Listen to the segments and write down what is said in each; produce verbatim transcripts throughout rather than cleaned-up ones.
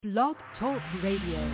Blog Talk Radio.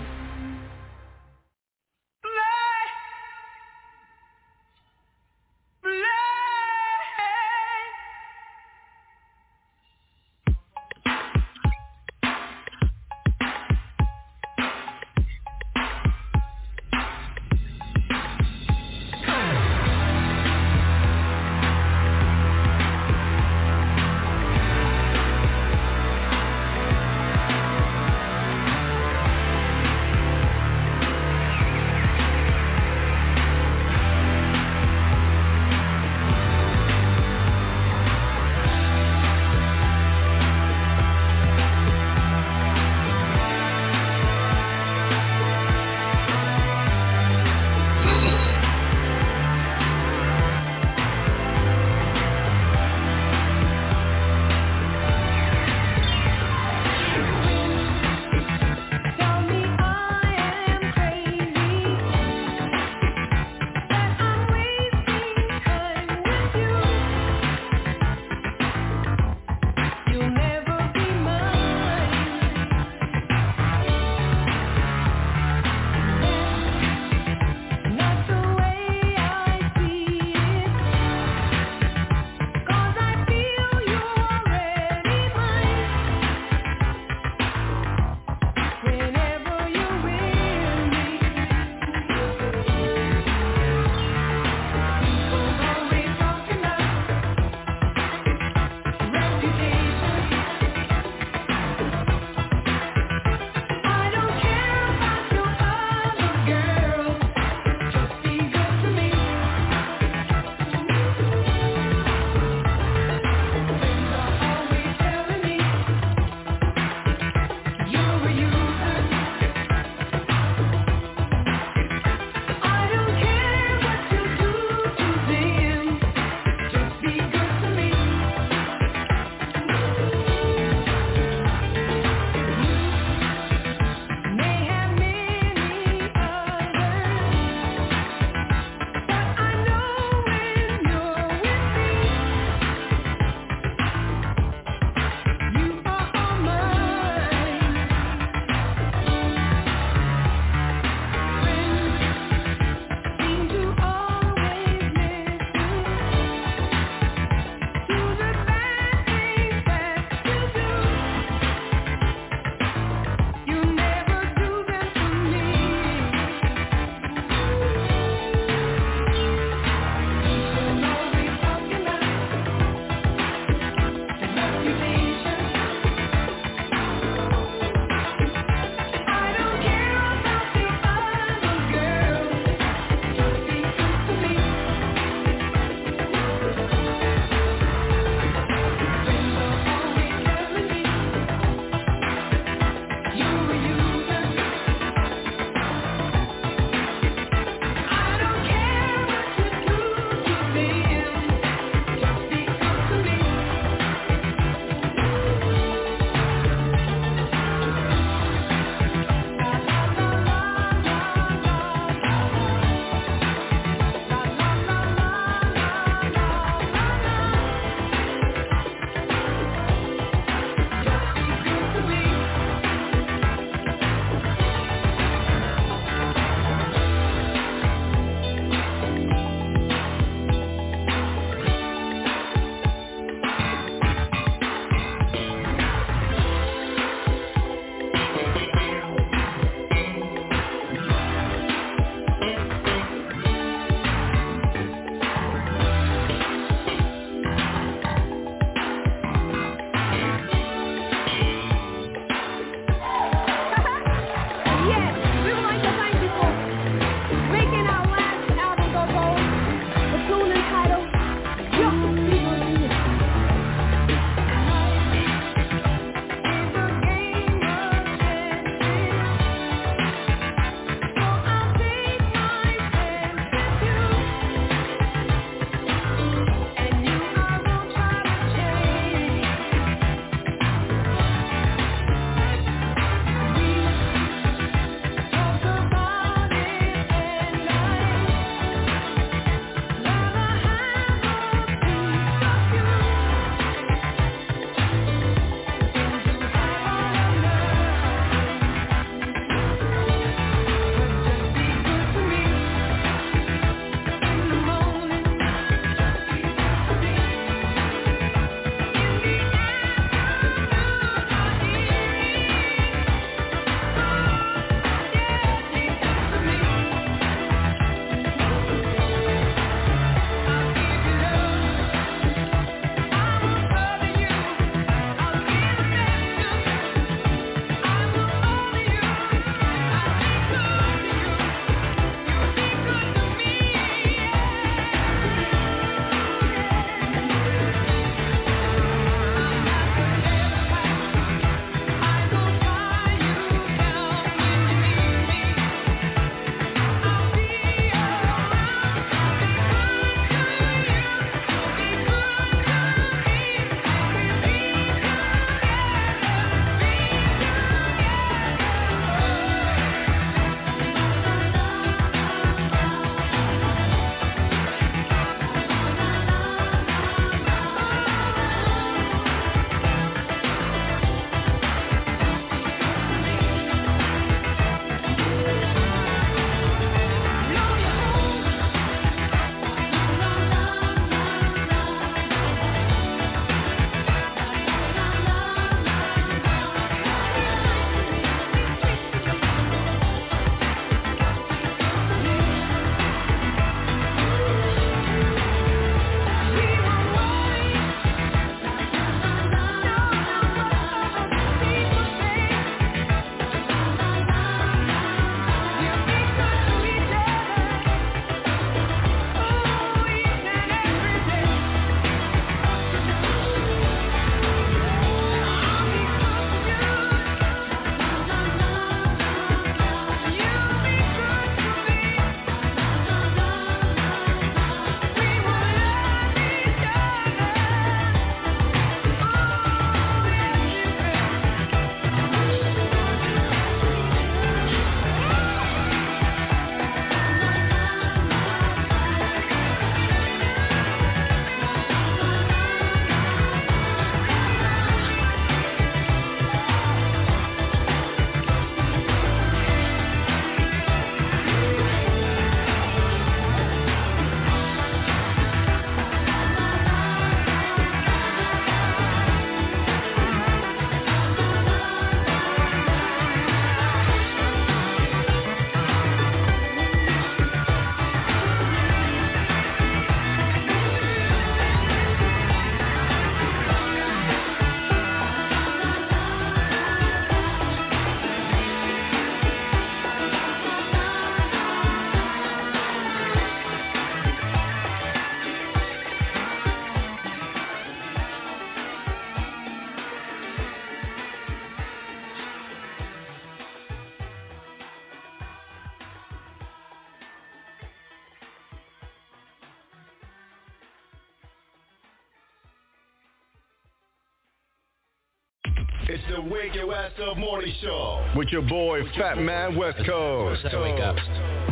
It's the Wake Your Ass Up Morning Show with your boy Fat Man West Coast. Let's wake up.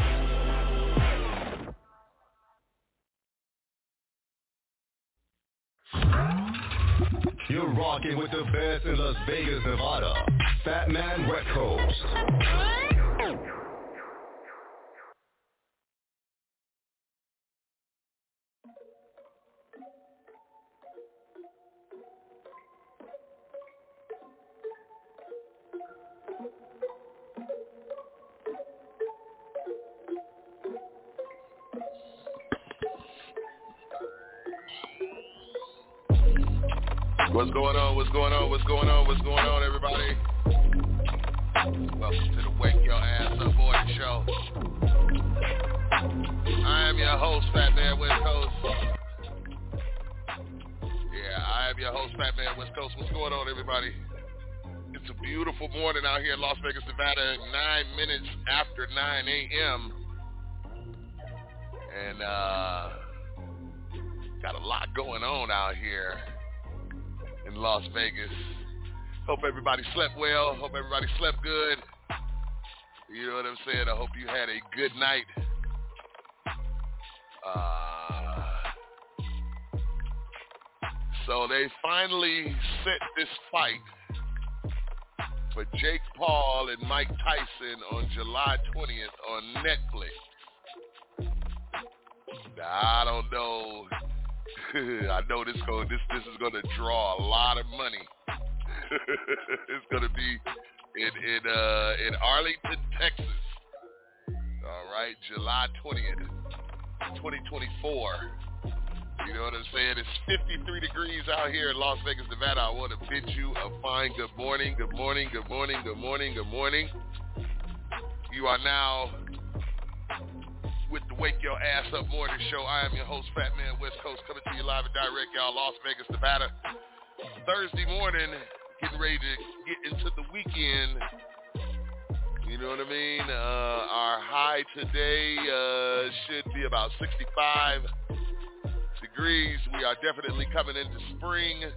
You're rocking with the best in Las Vegas, Nevada. Fat Man West Coast. What's going on? What's going on? What's going on? What's going on, everybody? Welcome to the Wake Your Ass Up Morning Show. I am your host, Fat Man West Coast. Yeah, I am your host, Fat Man West Coast. What's going on, everybody? It's a beautiful morning out here in Las Vegas, Nevada, nine minutes after nine a.m. And, uh, got a lot going on out here in Las Vegas. Hope everybody slept well. Hope everybody slept good. You know what I'm saying? I hope you had a good night. Uh, so they finally set this fight for Jake Paul and Mike Tyson on July twentieth on Netflix. Now, I don't know. I know this go this this is gonna draw a lot of money. It's gonna be in in uh in Arlington, Texas. All right, July twentieth, twenty twenty-four. You know what I'm saying? It's fifty-three degrees out here in Las Vegas, Nevada. I want to bid you a fine good morning, good morning, good morning, good morning, good morning. You are now with the Wake Your Ass Up Morning Show. I am your host, Fat Man West Coast, coming to you live and direct, y'all, Las Vegas, Nevada. Thursday morning, getting ready to get into the weekend. You know what I mean? Uh, our high today uh, should be about sixty-five degrees. We are definitely coming into spring.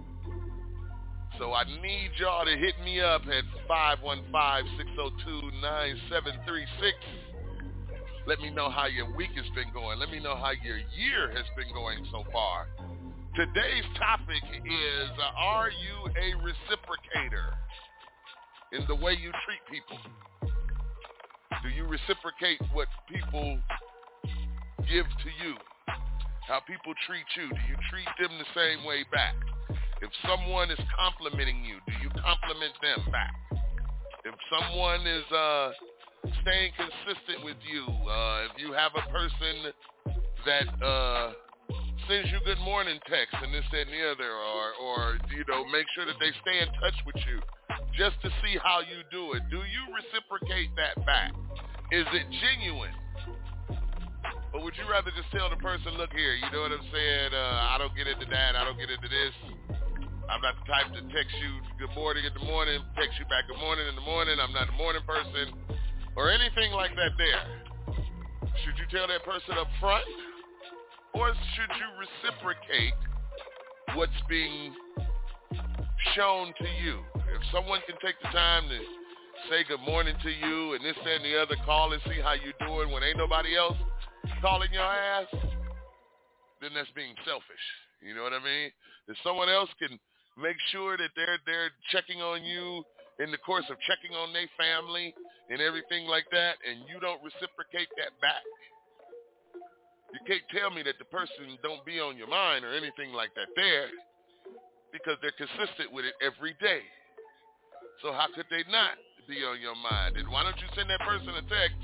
So I need y'all to hit me up at five one five, six oh two, nine seven three six. Let me know how your week has been going. Let me know how your year has been going so far. Today's topic is, uh, are you a reciprocator in the way you treat people? Do you reciprocate what people give to you? How people treat you? Do you treat them the same way back? If someone is complimenting you, do you compliment them back? If someone is uh, staying consistent with you, uh, if you have a person that uh, sends you good morning text and this, that, and the other, or, or, you know, make sure that they stay in touch with you just to see how you do it. Do you reciprocate that back? Is it genuine? Or would you rather just tell the person, look here, you know what I'm saying? Uh, I don't get into that. I don't get into this. I'm not the type to text you good morning in the morning, text you back good morning in the morning. I'm not a morning person or anything like that there. Should you tell that person up front? Or should you reciprocate what's being shown to you? If someone can take the time to say good morning to you and this, that, and the other, call and see how you doing when ain't nobody else calling your ass, then that's being selfish. You know what I mean? If someone else can make sure that they're they're checking on you in the course of checking on their family and everything like that, and you don't reciprocate that back, you can't tell me that the person don't be on your mind or anything like that there, because they're consistent with it every day. So how could they not be on your mind? And why don't you send that person a text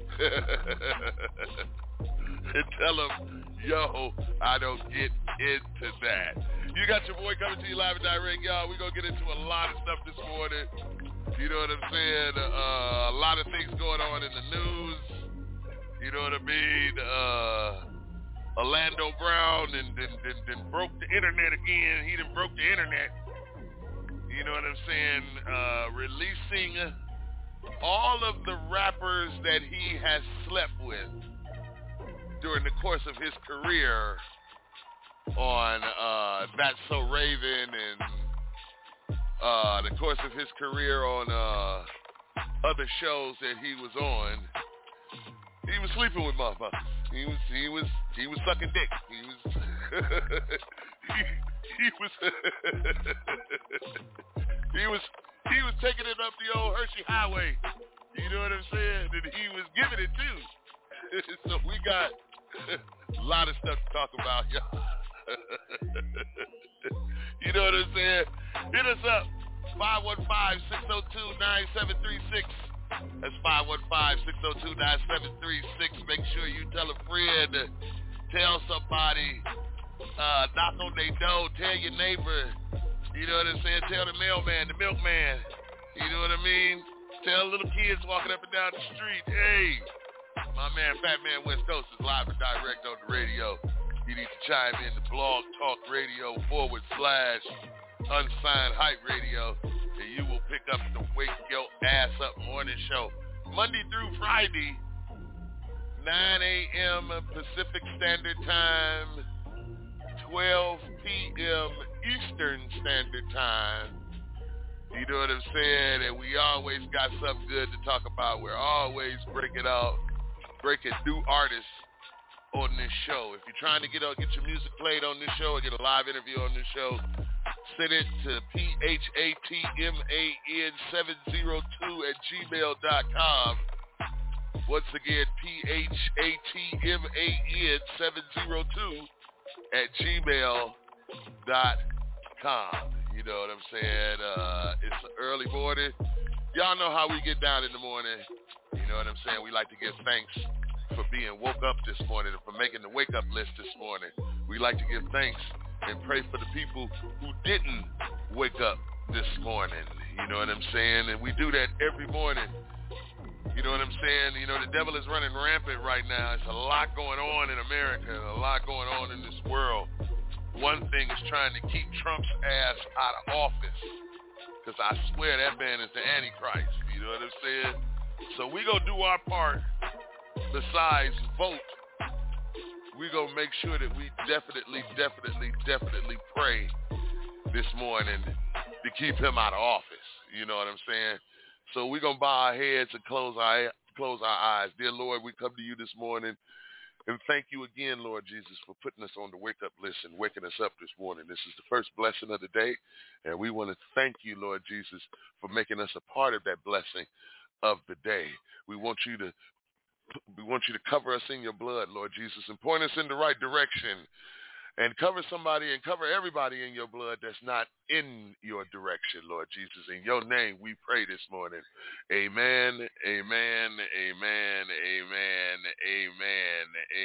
and tell them, yo, I don't get into that. You got your boy coming to you live and direct, y'all. We're going to get into a lot of stuff this morning. You know what I'm saying? Uh, a lot of things going on in the news. You know what I mean? Uh, Orlando Brown and then, then, then broke the internet again. He done broke the internet. You know what I'm saying? Uh, releasing all of the rappers that he has slept with during the course of his career on uh, That's So Raven and uh, the course of his career on uh, other shows that he was on, he was sleeping with motherfuckers. He was he was he was sucking dick. He was he, he was he was he was taking it up the old Hershey Highway. You know what I'm saying? And he was giving it too. So we got a lot of stuff to talk about, y'all. You know what I'm saying? Hit us up. five one five, six oh two, nine seven three six. That's five one five, six oh two, nine seven three six. Make sure you tell a friend, tell somebody, uh, knock on their door, tell your neighbor, you know what I'm saying? Tell the mailman, the milkman, you know what I mean? Tell little kids walking up and down the street, hey, my man Fat Man West Coast is live and direct on the radio. You need to chime in the Blog Talk Radio forward slash Unsigned Hype Radio, and you will pick up the Wake Your Ass Up morning show Monday through Friday, nine a.m. Pacific Standard Time, twelve p.m. Eastern Standard Time. You know what I'm saying? And we always got something good to talk about. We're always breaking out, breaking new artists on this show. If you're trying to get uh, get your music played on this show or get a live interview on this show, send it to P H A T M A N seven oh two at gmail dot com. Once again, P H A T M A N seven oh two at gmail dot com. You know what I'm saying? Uh, it's an early morning. Y'all know how we get down in the morning. You know what I'm saying? We like to give thanks for being woke up this morning and for making the wake-up list this morning. We like to give thanks and pray for the people who didn't wake up this morning. You know what I'm saying? And we do that every morning. You know what I'm saying? You know, the devil is running rampant right now. It's a lot going on in America, a lot going on in this world. One thing is trying to keep Trump's ass out of office, because I swear that man is the Antichrist. You know what I'm saying? So we gonna do our part. Besides vote, we gonna make sure that we definitely, definitely, definitely pray this morning to keep him out of office. You know what I'm saying? So we gonna bow our heads and close our close our eyes. Dear Lord, we come to you this morning. And thank you again, Lord Jesus, for putting us on the wake-up list and waking us up this morning. This is the first blessing of the day, and we want to thank you, Lord Jesus, for making us a part of that blessing of the day. We want you to we want you to cover us in your blood, Lord Jesus, and point us in the right direction, and cover somebody and cover everybody in your blood that's not in your direction, Lord Jesus. In your name we pray this morning. Amen, amen, amen, amen, amen,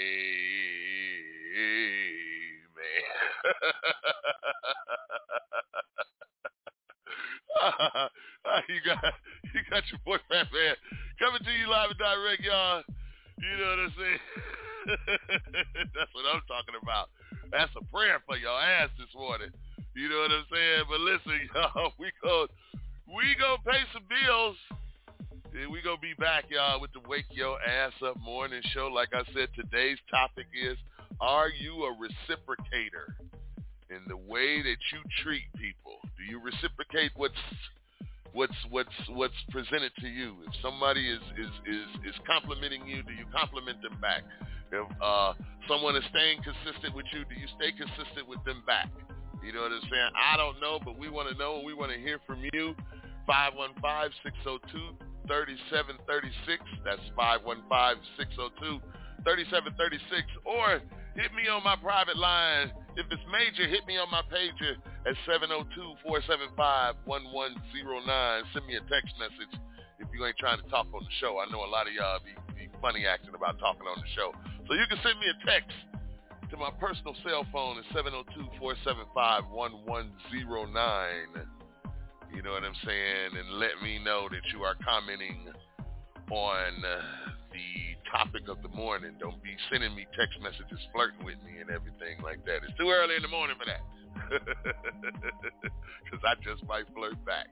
amen. you got you got your boy Fat Man coming to you live and direct, y'all. You know what I'm saying? That's what I'm talking about. That's a prayer for your ass this morning. You know what I'm saying? But listen, y'all, we go, we go pay some bills. And we gonna be back, y'all, with the Wake Your Ass Up morning show. Like I said, today's topic is: are you a reciprocator in the way that you treat people? Do you reciprocate what's what's what's what's presented to you? If somebody is is is, is complimenting you, do you compliment them back? If uh, someone is staying consistent with you, do you stay consistent with them back? You know what I'm saying? I don't know, but we want to know, and we want to hear from you. five one five, six oh two, three seven three six. That's five one five, six oh two, three seven three six. Or hit me on my private line. If it's major, hit me on my pager at seven oh two, four seven five, one one oh nine. Send me a text message if you ain't trying to talk on the show. I know a lot of y'all be, be funny acting about talking on the show. So you can send me a text to my personal cell phone at seven oh two, four seven five, one one oh nine. You know what I'm saying? And let me know that you are commenting on uh, the topic of the morning. Don't be sending me text messages flirting with me and everything like that. It's too early in the morning for that. Because I just might flirt back.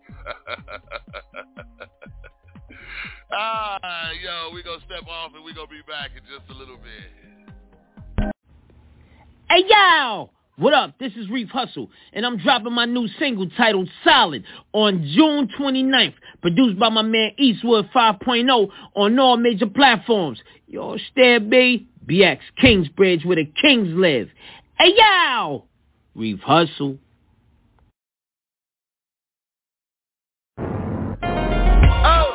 Ah, yo, we gonna step off and we gonna be back in just a little bit. Hey, yo! What up? This is Reef Hustle, and I'm dropping my new single titled Solid on June twenty-ninth, produced by my man Eastwood five point oh on all major platforms. Yo, stay B, B X Kingsbridge where the kings live. Hey, yo! Reef Hustle. Oh!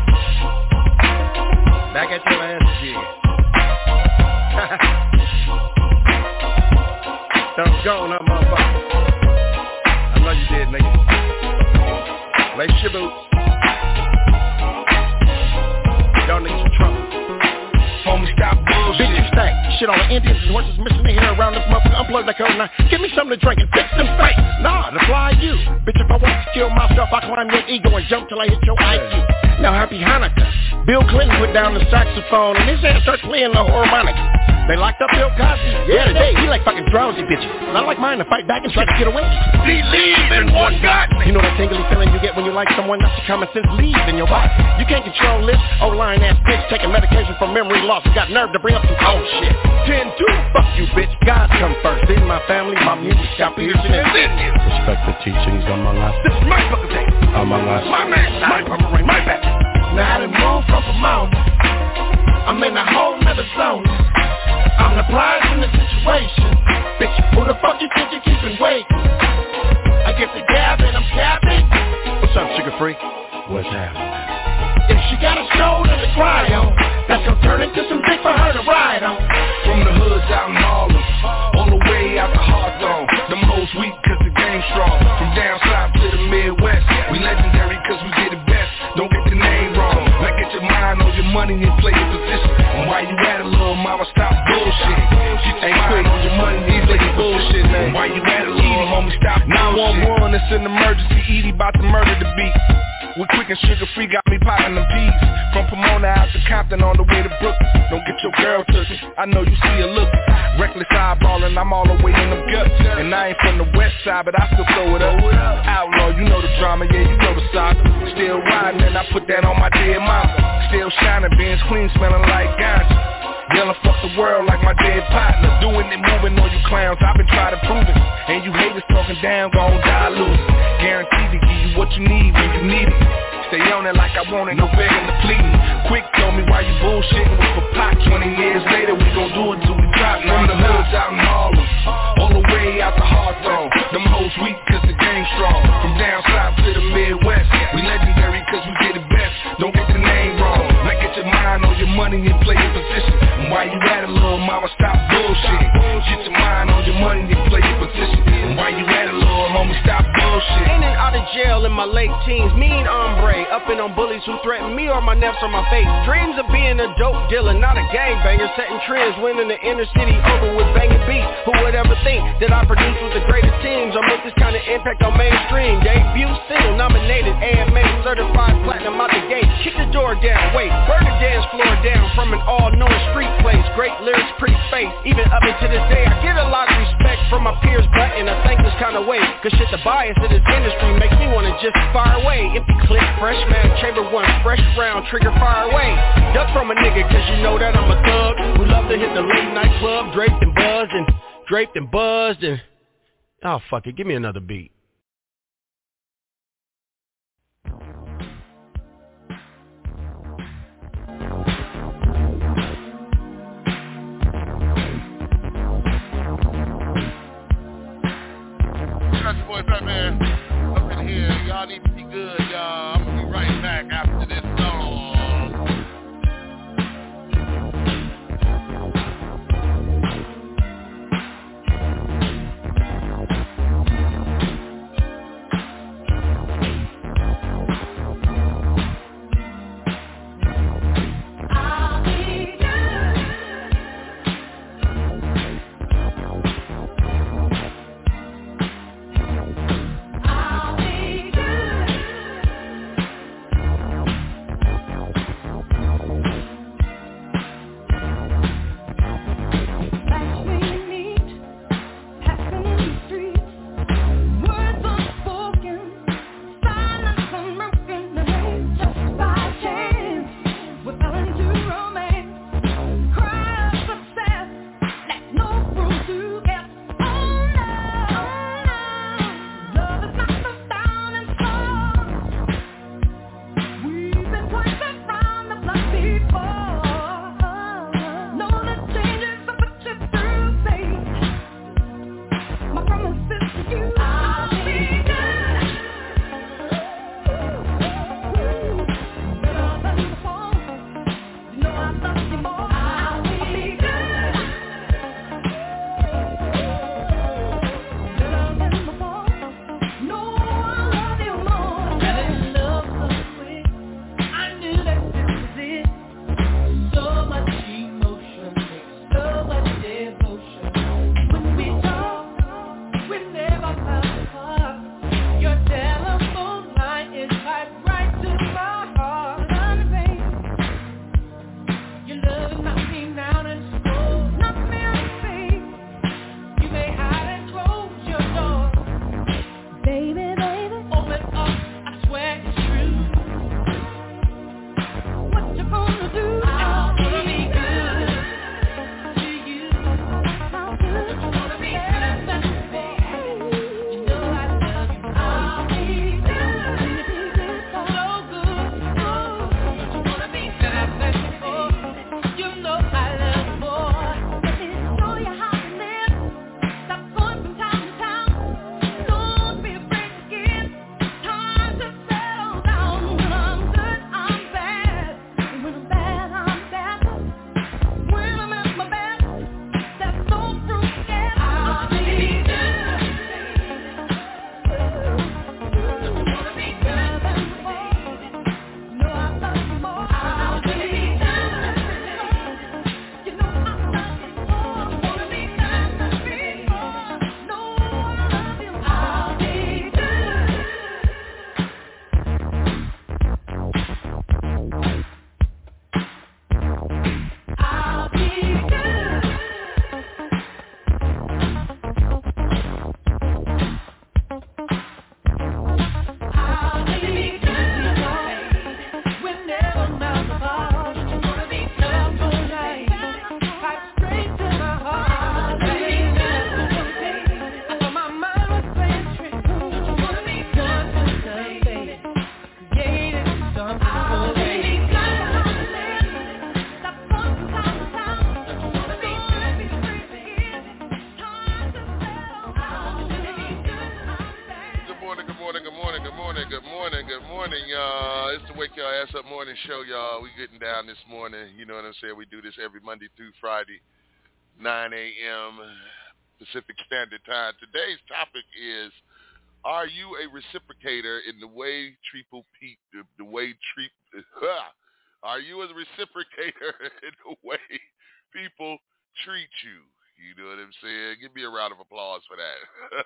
Back at your ass again. Something's going on, motherfucker. I know you did, nigga. Lace your boots. Y'all niggas in trouble. Homie, stop bullshit. Bitches stack. Shit on the Indians and horses missing their hair around this motherfucker. Unplug that code now. Give me something to drink and fix them face. Nah, to fly you. Bitch, if I want to kill myself, I climb your ego and jump till I hit your I Q. Now, happy Hanukkah. Bill Clinton put down the saxophone and his ass starts playing the harmonica. They locked up Bill Cosby. Yeah, today he like fucking drowsy bitches. Not like mine to fight back and try to get away. Believe in what God. You know that tingly feeling you get when you like someone that's your common sense leaves in your body. You can't control this. Oh, lying ass bitch taking medication for memory loss. You got nerve to bring up some cold shit. ten two, fuck you bitch. God come first. Then my family, my music, Scott Peterson, and then you. Respect the teachings of my life. This is my fucking thing. Among us. My man, my purple rain, my back. Now I done moved from Pomona. I'm in a whole nother zone. I'm the prize in the situation. Bitch, who the fuck you think you keeping waiting? I get the gab and I'm capping. What's up, sugar free? What's happening? If she got a shoulder to cry on, that's gonna turn into some dick for her to ride on. From the hoods out in Harlem, all the way out to Hawthorne. Them hoes weak cause the game's strong. From down south to the Midwest, we legendary cause we get it best. Don't get the name wrong. Now get your mind on your money and play your position. And while you at it, little mama, stop bullshit. Ain't quick with your money, these ladies bullshit, man. Why you at it, little homie, stop nine one one, it's an emergency. Edie about to murder the beat. We quick and sugar free, got me popping them peas. From Pomona out to Compton on the way to Brooklyn. Don't get your girl touching, I know you see her looking. Reckless eyeballing, I'm all the way in them guts. And I ain't from the west side, but I still throw it up. Outlaw, you know the drama, yeah, you know the saga. Still riding and I put that on my dead mama. Still shining, beans clean, smelling like ganja. Yelling fuck the world like my dead partner. Doing it, moving on you clowns, I've been trying to prove it. And you haters talking down, gon' die losing. Guaranteed to give you what you need when you need it. Stay on it like I want it, no begging to pleading. Quick told me why you bullshitting with for pot. Twenty years later, we gon' do it till we drop. From the hoods out in Harlem, all the way out to Hawthorne. Them hoes weak cause the game's strong. From down south to the Midwest, we legendary cause we get it best. Don't get the name wrong. Now get your mind on your money and play your position. And while you at it, little mama, stop bullshit. Get your mind on your money and play your position. And while you at it, little homie, stop bullshit. In and out of jail in my late teens, mean hombre, upping on bullies who threaten me or my nets on my face. Dreams of being a dope dealer, not a gangbanger, setting trends, winning the inner city over with banging beats. Who would ever think that I produce with the greatest teams or make this kind of impact on mainstream? Debut single, nominated, A M A, certified platinum out the gate. Kick the door down, wait, burn the dance floor down from an all-knowing street place. Great lyrics, pretty face, even up into this day, I get a lot of respect from my peers, but in a thankless kind of way. Cause shit, the bias of this industry makes me wanna just fire away. Empty clip, fresh man, chamber one, fresh round, trigger fire away. Duck from a nigga, cause you know that I'm a thug who love to hit the late night club, draped and buzzed and draped and buzzed and oh fuck it, give me another beat. That's your boy Fat Man up in here. Y'all need to be good, y'all. I'm gonna be right back after this song. Ass Up Morning Show, y'all. We getting down this morning. You know what I'm saying? We do this every Monday through Friday, nine a.m. Pacific Standard Time. Today's topic is, are you a reciprocator in the way people pe- the, the way treat? Are you a reciprocator in the way people treat you? You know what I'm saying? Give me a round of applause for that.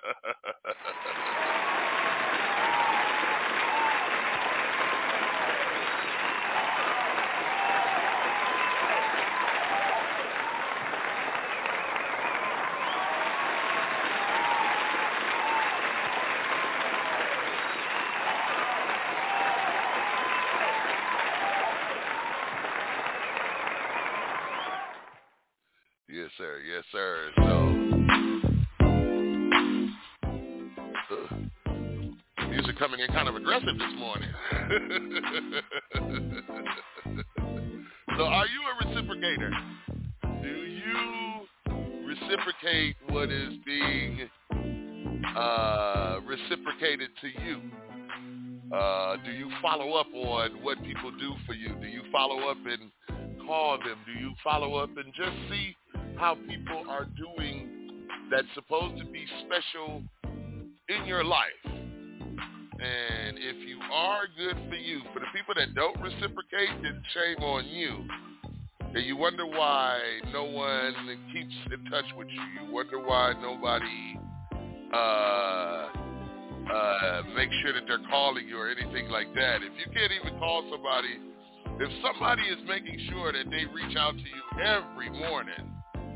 Yes, sir. Yes, sir. So, uh, music coming in kind of aggressive this morning. So, are you a reciprocator? Do you reciprocate what is being uh, reciprocated to you? Uh, do you follow up on what people do for you? Do you follow up and call them? Do you follow up and just see how people are doing that's supposed to be special in your life? And if you are, good for you. For the people that don't reciprocate, then shame on you. And you wonder why no one keeps in touch with you. You wonder why nobody uh, uh, makes sure that they're calling you or anything like that. If you can't even call somebody, if somebody is making sure that they reach out to you every morning,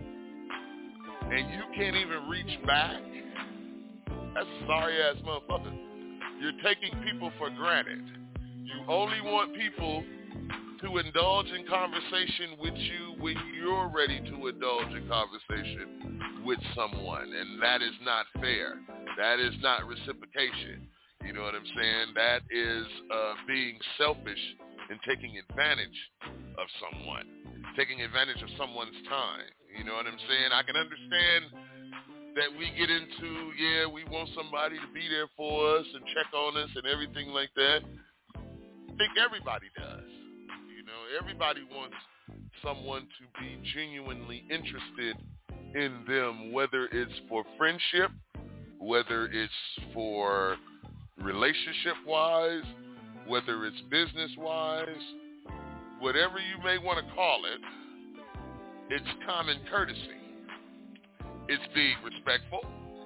and you can't even reach back, that's a sorry-ass motherfucker. You're taking people for granted. You only want people to indulge in conversation with you when you're ready to indulge in conversation with someone, and that is not fair. That is not reciprocation. You know what I'm saying? That is uh, being selfish and taking advantage of someone, taking advantage of someone's time. You know what I'm saying? I can understand that we get into, yeah, we want somebody to be there for us and check on us and everything like that. I think everybody does. You know, everybody wants someone to be genuinely interested in them, whether it's for friendship, whether it's for relationship-wise, whether it's business-wise, whatever you may want to call it. It's common courtesy. It's being respectful.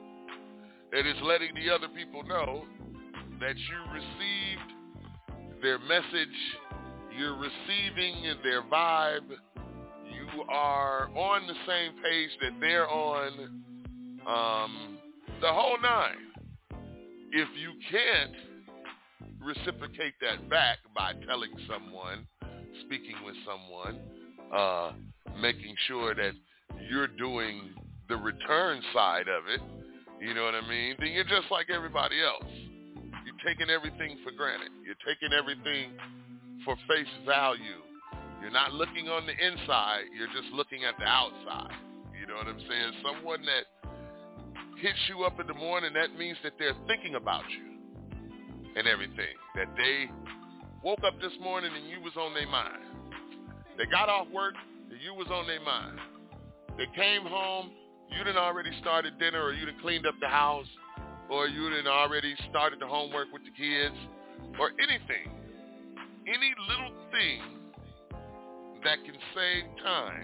It is letting the other people know that you received their message, you're receiving their vibe, you are on the same page that they're on, um, the whole nine. If you can't reciprocate that back by telling someone, speaking with someone, uh, making sure that you're doing the return side of it, you know what I mean, then you're just like everybody else. You're taking everything for granted. You're taking everything for face value. You're not looking on the inside. You're just looking at the outside. You know what I'm saying? Someone that hits you up in the morning, that means that they're thinking about you and everything. That they woke up this morning and you was on their mind. They got off work and you was on their mind. They came home, you done already started dinner, or you done cleaned up the house, or you done already started the homework with the kids, or anything. Any little thing that can save time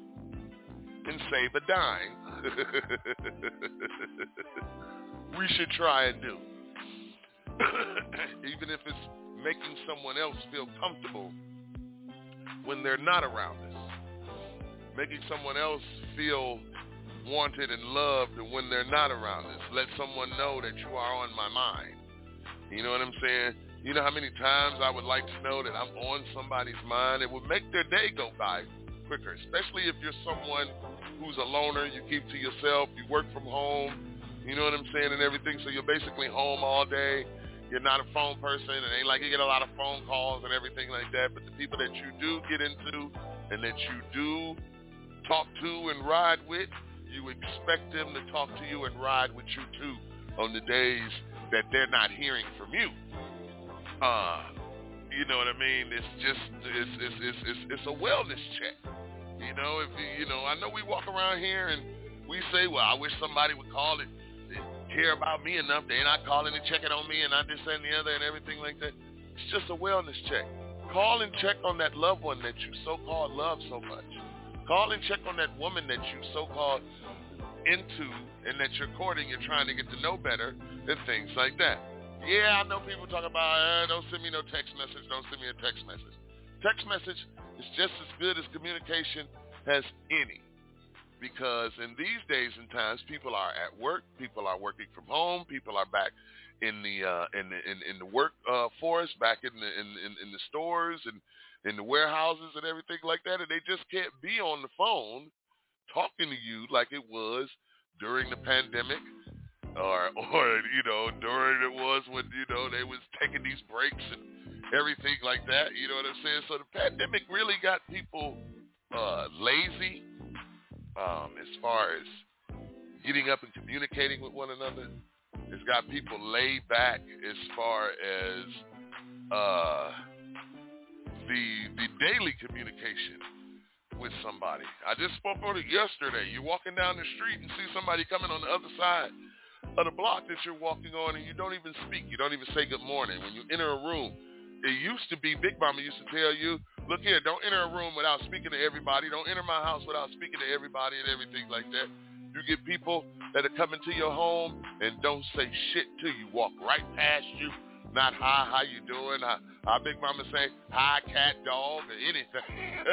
and save a dime, we should try and do. Even if it's making someone else feel comfortable when they're not around us. Making someone else feel wanted and loved when they're not around us. Let someone know that you are on my mind. You know what I'm saying? You know how many times I would like to know that I'm on somebody's mind? It would make their day go by quicker, especially if you're someone who's a loner. You keep to yourself. You work from home. You know what I'm saying, and everything. So you're basically home all day. You're not a phone person. It ain't like you get a lot of phone calls and everything like that. But the people that you do get into and that you do talk to and ride with, you expect them to talk to you and ride with you too on the days that they're not hearing from you. Uh, you know what I mean? It's just, it's, it's, it's, it's, it's a wellness check. You know, if you, you know, I know we walk around here and we say, well, I wish somebody would call it, care about me enough. They're not calling and checking on me and not this and the other and everything like that. It's just a wellness check. Call and check on that loved one that you so-called love so much. Call and check on that woman that you so-called into and that you're courting, you're trying to get to know better and things like that. Yeah, I know people talk about, eh, don't send me no text message, don't send me a text message. Text message is just as good as communication as any. Because in these days and times, people are at work, people are working from home, people are back in the uh, in the in, in the work uh, force, back in the in, in, in the stores and in the warehouses and everything like that, and they just can't be on the phone talking to you like it was during the pandemic, or or you know during it was when you know they was taking these breaks and everything like that. You know what I'm saying? So the pandemic really got people uh, lazy. Um, as far as getting up and communicating with one another, it's got people laid back as far as uh, the the daily communication with somebody. I just spoke on it yesterday. You're walking down the street and see somebody coming on the other side of the block that you're walking on, and you don't even speak. You don't even say good morning. When you enter a room, it used to be, Big Mama used to tell you, look here, don't enter a room without speaking to everybody. Don't enter my house without speaking to everybody and everything like that. You get people that are coming to your home and don't say shit to you. Walk right past you. Not hi, how you doing? How, how Big Mama say, hi, cat, dog, or anything.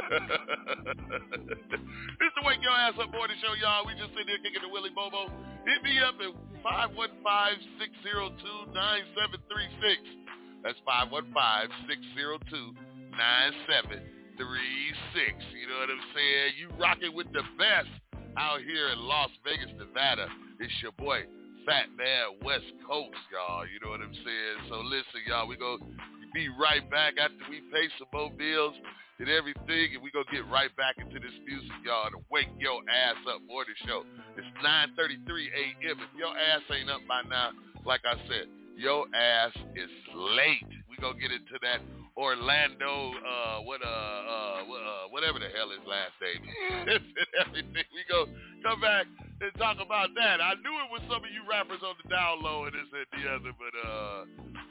It's the Wake Your Ass Up Morning Show, y'all. We just sitting here kicking the Willie Bobo. Hit me up at five one five, six zero two, nine seven three six. That's five one five, six zero two, nine seven three six. You know what I'm saying? You rocking with the best out here in Las Vegas, Nevada. It's your boy, Fat Man West Coast, y'all. You know what I'm saying? So listen, y'all, we go be right back after we pay some more bills and everything, and we gonna get right back into this music, y'all, to Wake Your Ass Up Morning Show. It's nine thirty-three a.m. If your ass ain't up by now, like I said, your ass is late. We gonna get into that Orlando, uh, what, uh, uh, uh, whatever the hell his last name is and everything. We go come back and talk about that. I knew it was some of you rappers on the down low and this and the other, but uh,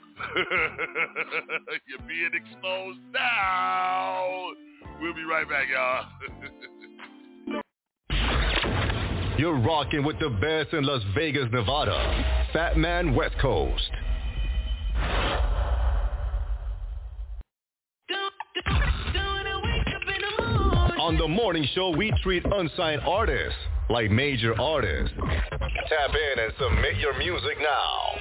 you're being exposed now. We'll be right back, y'all. You're rocking with the best in Las Vegas, Nevada. Fat Man West Coast. On the morning show, we treat unsigned artists like major artists. Tap in and submit your music now.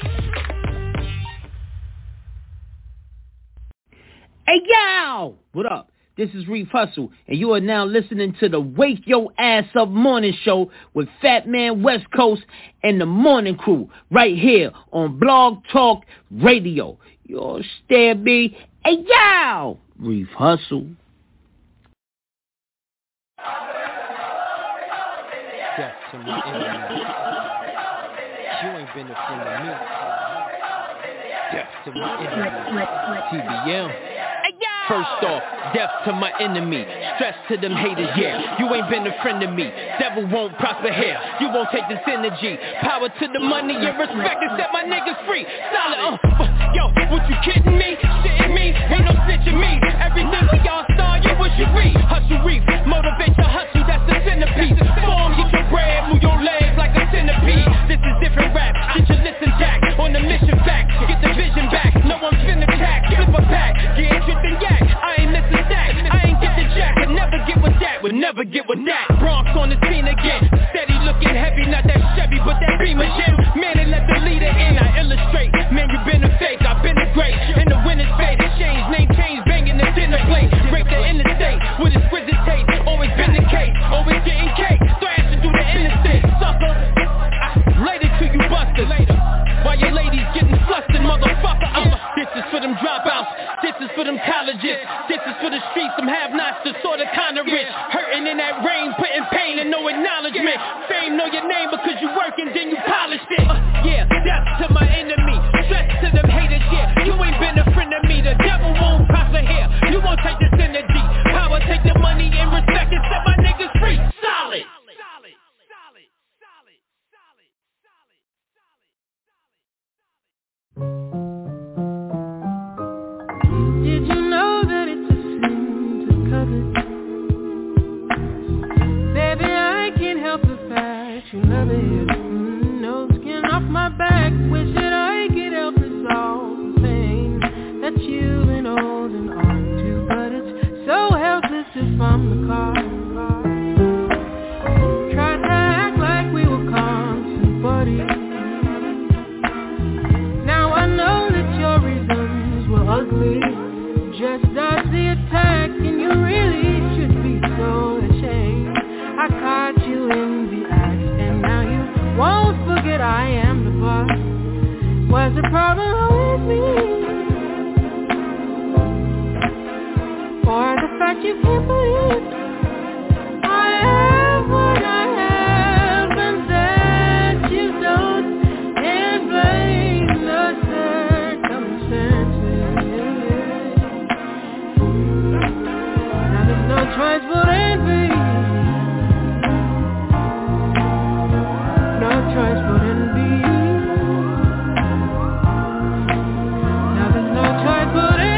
Hey, yo! What up? This is Reef Hustle, and you are now listening to the Wake Your Ass Up Morning Show with Fat Man West Coast and the Morning Crew right here on Blog Talk Radio. You understand me? Hey, yo! Reef Hustle. Death to my enemy. You ain't been a friend of me. Death to my enemy. T B M. First off, death to my enemy. Stress to them haters, yeah. You ain't been a friend of me. Devil won't prosper here. You won't take this energy. Power to the money and respect and set my niggas free. Solid, uh, yo, what you kidding me? Shitting me? Ain't no snitching me. Everything we all star, you what you read. Hustle reap, motivate your hustle, that's the centerpiece. Form, get your bread, move your legs like a centipede. This is different rap, get your listen jack. On the mission back, get the vision back. No one finna tack, flip a pack, get tripped and yak. I ain't missing that, I ain't get the jack. Would never get with that, would never get with that. Bronx on the scene again, steady looking heavy. Not that Chevy, but that Beamer gym. Man, and let the leader in, I illustrate. Man, you been a fake, I've been a great. In the winner's fate, exchange, name change, banging the dinner plate. Break the interstate, with exquisite taste. Always been the case, always getting cake. Thrashing through the interstate, sucker. I later to you busters. Later. While your ladies getting flustered, motherfucker. I'm a, this is for them dropouts, this is for them colleges, this is for the streets, some have-nots, the sort of kinda rich. Hurting in that rain, putting pain and no acknowledgement. Fame know your name because you working, then you polished it. Uh, yeah, death to my enemy, stress to them haters, yeah. You ain't been a friend of me, the devil won't prosper. from the car. Tried to act like we were constant buddies. Now I know that your reasons were ugly. Just dodge the attack and you really should be so ashamed. I caught you in the act and now you won't forget I am the boss. Was the problem always me? Or the fact you can't believe I have what I have and that you don't, and blame the circumstances. Now there's no choice but envy. No choice but envy. Now there's no choice but envy.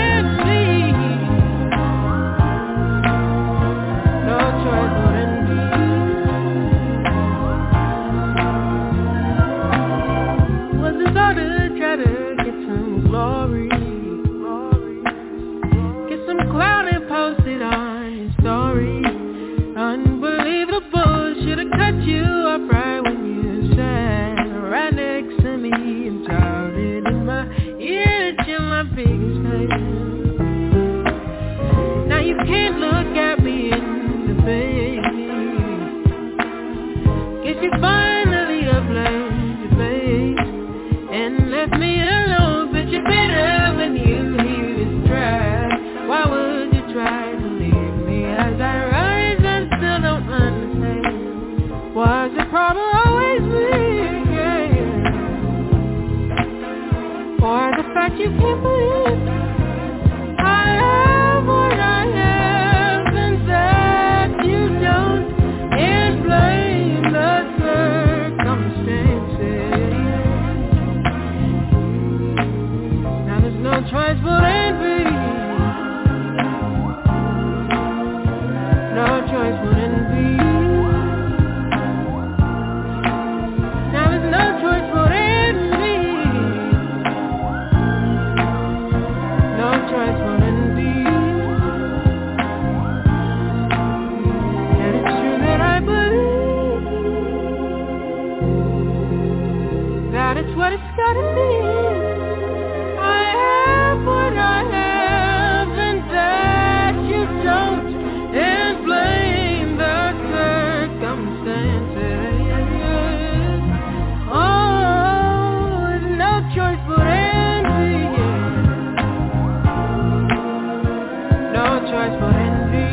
No choice but envy. Was it all to try to get some glory? Get some clout and post it on your story. Unbelievable, should've cut you off right when you sat right next to me and shouted in my ear that you're my biggest fan. Now you can't look at me in the face. Guess you finally have learned your face and left me alone, but you're better when you hear this track. Why would you try to leave me as I rise and still don't understand? Was the problem always me? Yeah. Or the fact you can't believe I have what I have and that you don't, and blame the circumstances. Now there's no choice but envy. No choice but envy. Now there's no choice but envy. No choice but envy. And it's true that I believe that it's what it's gotta be. I have what I have and that you don't, and blame the circumstances. Oh, there's no choice but envy. No choice but envy.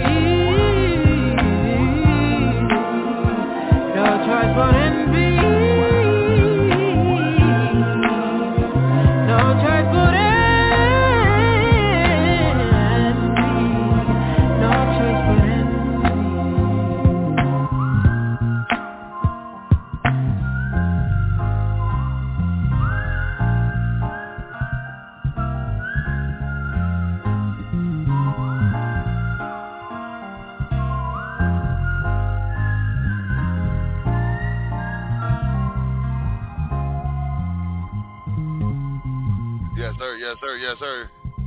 No choice but envy. No choice but envy. No choice but envy. Yes, sir. Yes, sir. Yes, sir.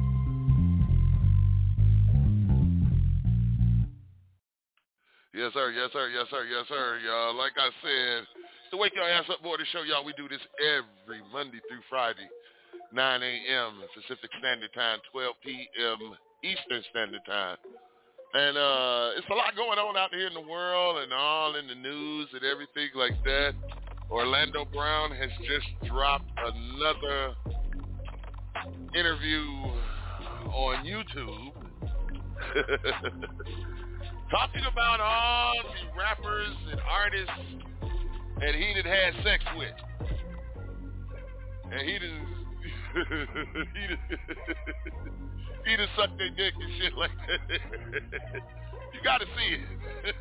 Yes, sir. Yes, sir. Yes, sir. Yes, sir. Y'all, like I said, to wake your ass up for the show, y'all, we do this every Monday through Friday, nine a.m. Pacific Standard Time, twelve p.m. Eastern Standard Time. And uh, it's a lot going on out here in the world and all in the news and everything like that. Orlando Brown has just dropped another interview on YouTube talking about all the rappers and artists that he done had sex with. And he done, he done, he done sucked their dick and shit like that. You gotta see it.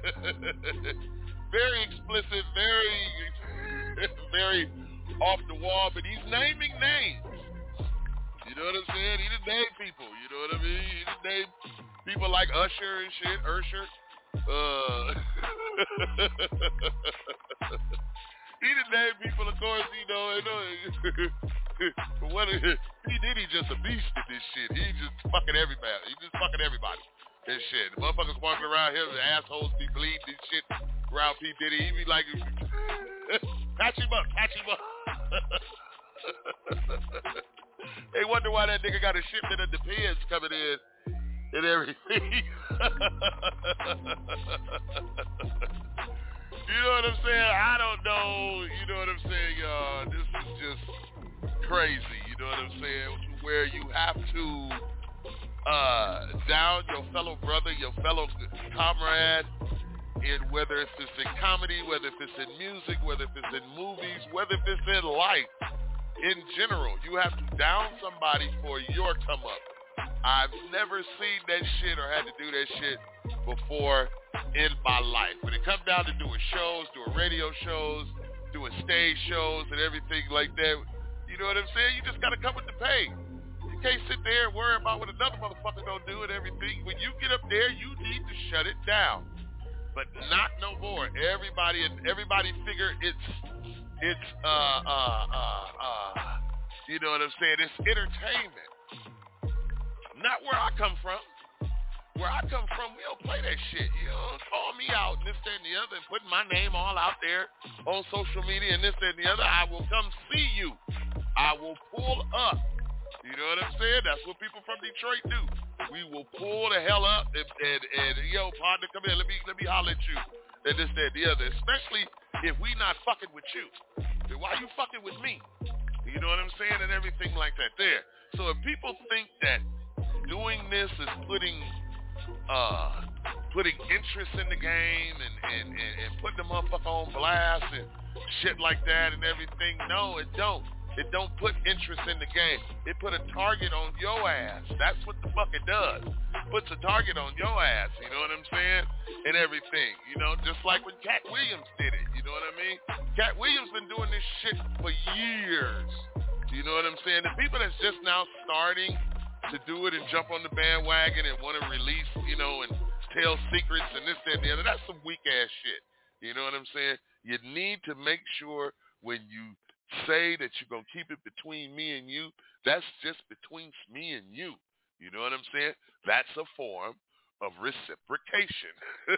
Very explicit, very, very off the wall, but he's naming names. You know what I'm saying? He done named people, you know what I mean? He done named people like Usher and shit, Usher. Uh, he done named people, of course, you know, and, uh, what, P. Diddy just a beast in this shit. He just fucking everybody. He just fucking everybody. and shit. The motherfuckers walking around here, the assholes be bleeding and shit around P. Diddy. He be like, patch him up, patch him up. They wonder why that nigga got a shipment of Depends coming in and everything. You know what I'm saying? I don't know. You know what I'm saying, y'all? This is just crazy. You know what I'm saying? Where you have to uh, down your fellow brother, your fellow comrade, in whether it's in comedy, whether it's in music, whether it's in movies, whether it's in life in general. You have to down somebody for your come up. I've never seen that shit or had to do that shit before in my life. When it comes down to doing shows, doing radio shows, doing stage shows and everything like that, you know what I'm saying? You just got to come with the pay. You can't sit there and worry about what another motherfucker gonna do and everything. When you get up there, you need to shut it down. But not no more. Everybody and everybody figure it's it's uh uh uh uh you know what I'm saying? It's entertainment. Not where I come from. Where I come from, we don't play that shit. You know, call me out and this, that, and the other and putting my name all out there on social media and this, that, and the other. I will come see you. I will pull up. You know what I'm saying? That's what people from Detroit do. We will pull the hell up and, and, and yo, partner, come here. Let me let me holler at you. And this, that, and the other. Especially if we not fucking with you. Then why you fucking with me? You know what I'm saying? And everything like that there. So if people think that doing this is putting uh, putting interest in the game and, and, and, and putting the motherfucker on blast and shit like that and everything, no, it don't. It don't put interest in the game. It put a target on your ass. That's what the fuck it does. Puts a target on your ass, you know what I'm saying? And everything, you know, just like when Cat Williams did it, you know what I mean? Cat Williams been doing this shit for years, you know what I'm saying? The people that's just now starting to do it and jump on the bandwagon and want to release, you know, and tell secrets and this, that, and the other, that's some weak-ass shit, you know what I'm saying? You need to make sure when you say that you're going to keep it between me and you, that's just between me and you. You know what I'm saying? That's a form of reciprocation.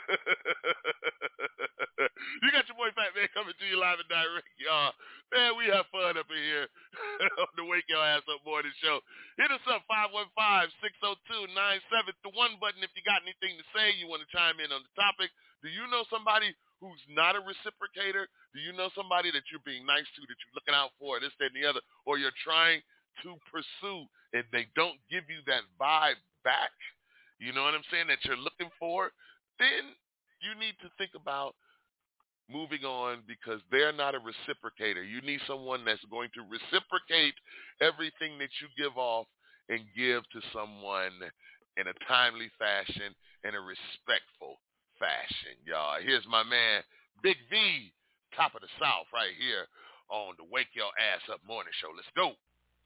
You got your boy Fat Man coming to you live and direct, y'all. Man, we have fun up in here on the Wake Your Ass Up Morning Show. Hit us up, five one five, six oh two, nine seven two one button if you got anything to say, you want to chime in on the topic. Do you know somebody who's not a reciprocator? Do you know somebody that you're being nice to, that you're looking out for, this, that, and the other, or you're trying to pursue and they don't give you that vibe back, you know what I'm saying, that you're looking for? Then you need to think about moving on because they're not a reciprocator. You need someone that's going to reciprocate everything that you give off and give to someone in a timely fashion and a respectful fashion, y'all. Here's my man, Big V, top of the South, right here on the Wake Your Ass Up Morning Show. Let's go.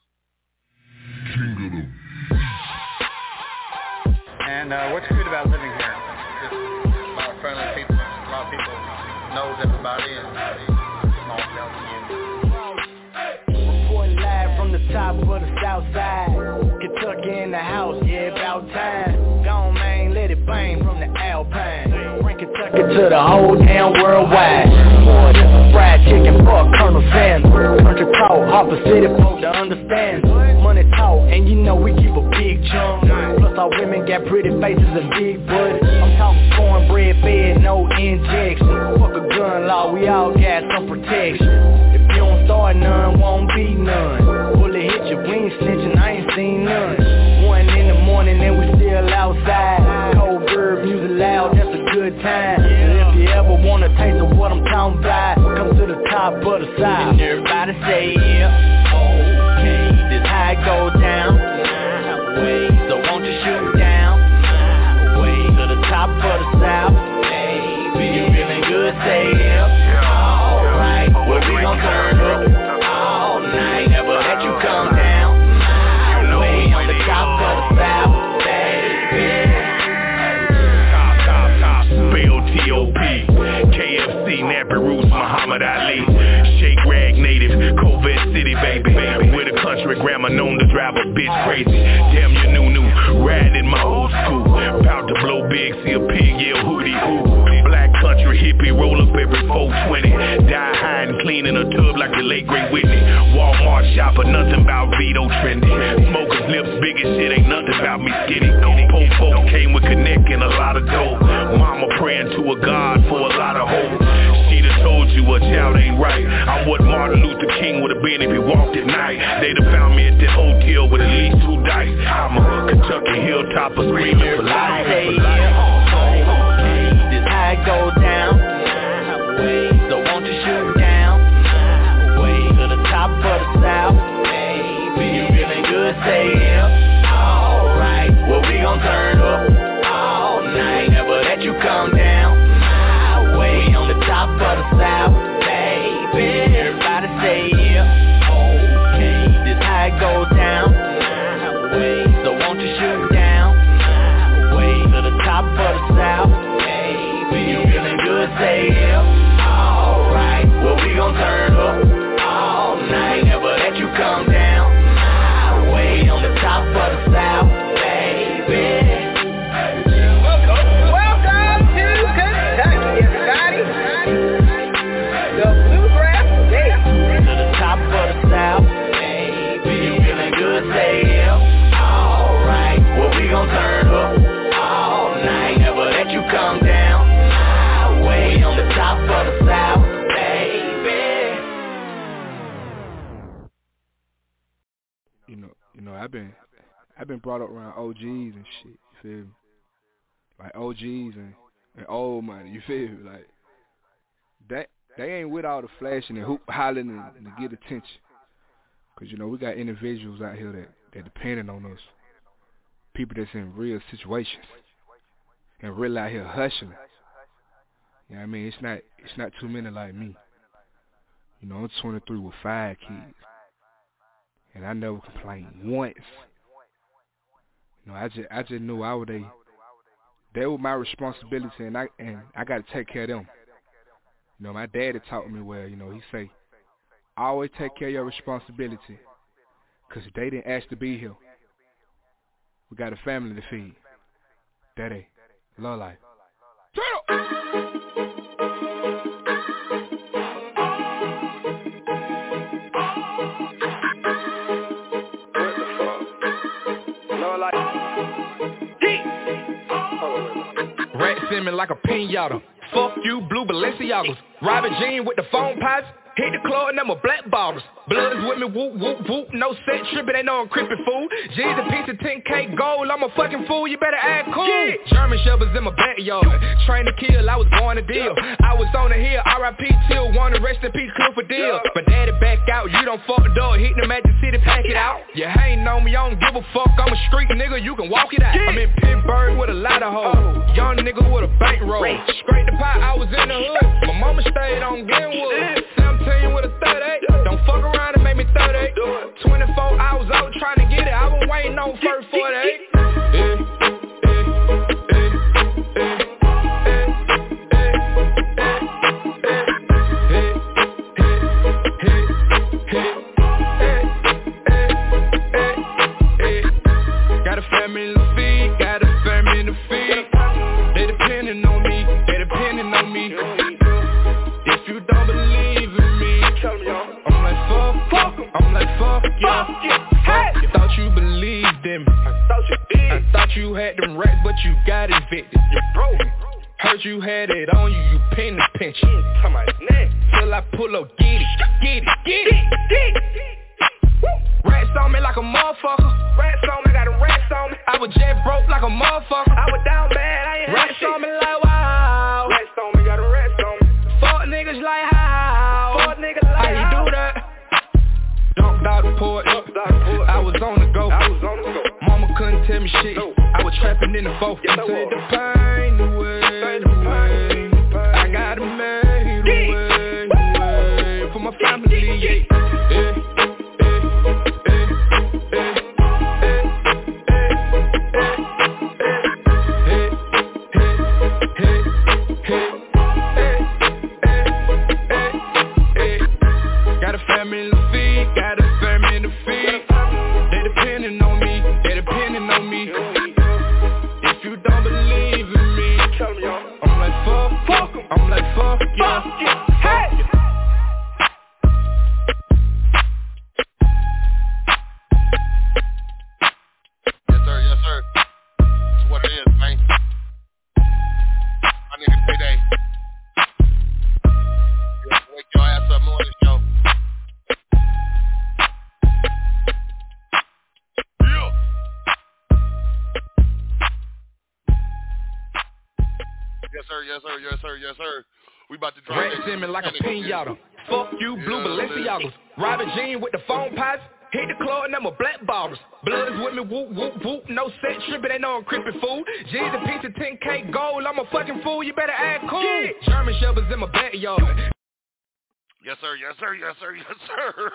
And uh, what's good about living here? Just a lot of friendly people. A lot of people knows everybody and small town community. Reporting live from the top of the South Side. Kentucky in the house, yeah, about time. Gone, man, let it bang from the Alpine. Bring Kentucky to the whole damn worldwide. More than fried chicken, fuck Colonel Sanders. Country talk, Harper City folk to understand. Money talk, and you know we keep a big chunk. Plus our women got pretty faces and big butts. I'm talking cornbread fed, no injection. Fuck a gun law, we all got some protection. If you don't start none, won't be none. Bullet hit you, we ain't snitching, I ain't seen none. One in the morning and we still outside. Cold bird music loud, that's a good time. And if you ever wanna taste of what I'm talking about, come to the top of the side. And everybody say yeah, okay, this how it goes down. Way, so won't you shoot down? Way to the top of the South. Baby, you feeling good? Say yeah. Alright, well we gon' turn up all night. Never let you come down. Way on the top of the South. Baby. T O P, K F C, Nappy Roots, Muhammad Ali, Shake Rag Native, Covent City, baby, with a country country grammar known to drive a bitch crazy. Damn you new new, riding my old school. About to blow big, see a pig yell hootie hoo. Black country hippie, roll up every four twenty. Die high and clean in a tub like the late great Whitney. Walmart shopper, nothing about Vito trendy. Smokers lips big as shit, ain't nothing about me skinny. Poor folks came with connect and a lot of dough. Mama praying to a God for a lot of hope. She'd have told you a child ain't right. I'm what Martin Luther King would have been if he walked at night. They'd have found me at the hotel with at least two dice. I'm a Kentucky hilltopper screaming for life. For life. This how it go down. So won't you shoot down to the top of the South? You feeling good? Say yeah. Alright, well we gon' turn up all night. Never let you come down my way. We on the top of the South, baby. Everybody say yeah. Okay, this how it go down. So won't you shoot down to the top of the South? You feeling good? Say yeah. Alright, well we gon' turn up all night. Never let you come down my way. On the top of the South, baby. Welcome, welcome to Kentucky, everybody. The Bluegrass State. To the top of the South, baby. You feeling good? Say yeah. Alright, well we gon' turn up all night. Never let you come down my way. On the top of the South, baby. You know, you know, I've been, I've been brought up around O Gs and shit. You feel me? Like O Gs and, and old money. You feel me? Like that, they ain't with all the flashing and hoop hollering and, and to get attention. Cause you know we got individuals out here that that depending on us. People that's in real situations and really out here hustling. You know what I mean? It's not, it's not too many like me. You know, I'm twenty-three with five kids. And I never complained once. You know, I just I just knew I was they they were my responsibility and I and I gotta take care of them. You know, my daddy taught me well, you know, he say, always take care of your responsibility. Cause they didn't ask to be here. We got a family to feed. Daddy, love life. Turn up. Rat Simmons like a pinata. Fuck you, blue Balenciagas. Robert Jean with the phone pots. Hit the club and them a black bottles. Bloods with me, whoop, whoop, whoop. No set trippin', they know I'm creepin' fool. G's a piece of ten K gold. I'm a fucking fool, you better act cool. Yeah. German shepherds in my backyard. Train to kill, I was born to deal. I was on the hill, R I P till one, rest in peace, Clifford Deal. But daddy back out, you don't fuck the door. Hit the Magic City, pack it out. You hatin' on me, I don't give a fuck. I'm a street nigga, you can walk it out. Yeah. I'm in Pittsburgh with a lot of hoes. Young nigga with a bankroll. Scrape the pot, I was in the hood. My mama stayed on Glenwood. seventeen with a thirty-eight. Don't fuck around and make me thirty-eight. twenty-four hours out trying to get it. I was waiting on first forty-eight. Got a family to feed, got a family to feed. They depending on me, they depending on me. If you don't believe in me, I'm like fuck, fuck, I'm like fuck yeah. Hey. You thought you believed in me. I thought you did. I thought you had them rats, but you got evicted. You broke. Heard you had it on you, you pin the pension. Till I pull up, get it, get it, get it, get it. Rats on me like a motherfucker. Rats on me, got a rats on me. I was jet broke like a motherfucker. I was down bad, I ain't rats on me like wow. Rats on me, got a rats on me. Fuck niggas like how. Fuck niggas like how. How you do that? Dumped out the porch. I was on the go. I was on the go. Mama couldn't tell me shit. No. I was trapping in the fourth. Yeah, take the pain away, away. I got it made away, away. For my family, yeah, yeah. Got a family to feed, got a family to feed. Yes, sir. Yes, sir. Yes, sir. Yes, sir. We about to drop Red Simmons like a pinata. Fuck you, blue Balenciagas. Robert Jean with the phone pots. Hit the club and them a black bottles. Blood is with me, whoop, whoop, whoop. No sex trippin', they know I'm crippin' fool. G's a piece of ten K gold. I'm a fucking fool, you better act cool. Yeah. German shepherds in my backyard. Yes, sir. Yes, sir. Yes, sir. Yes, sir.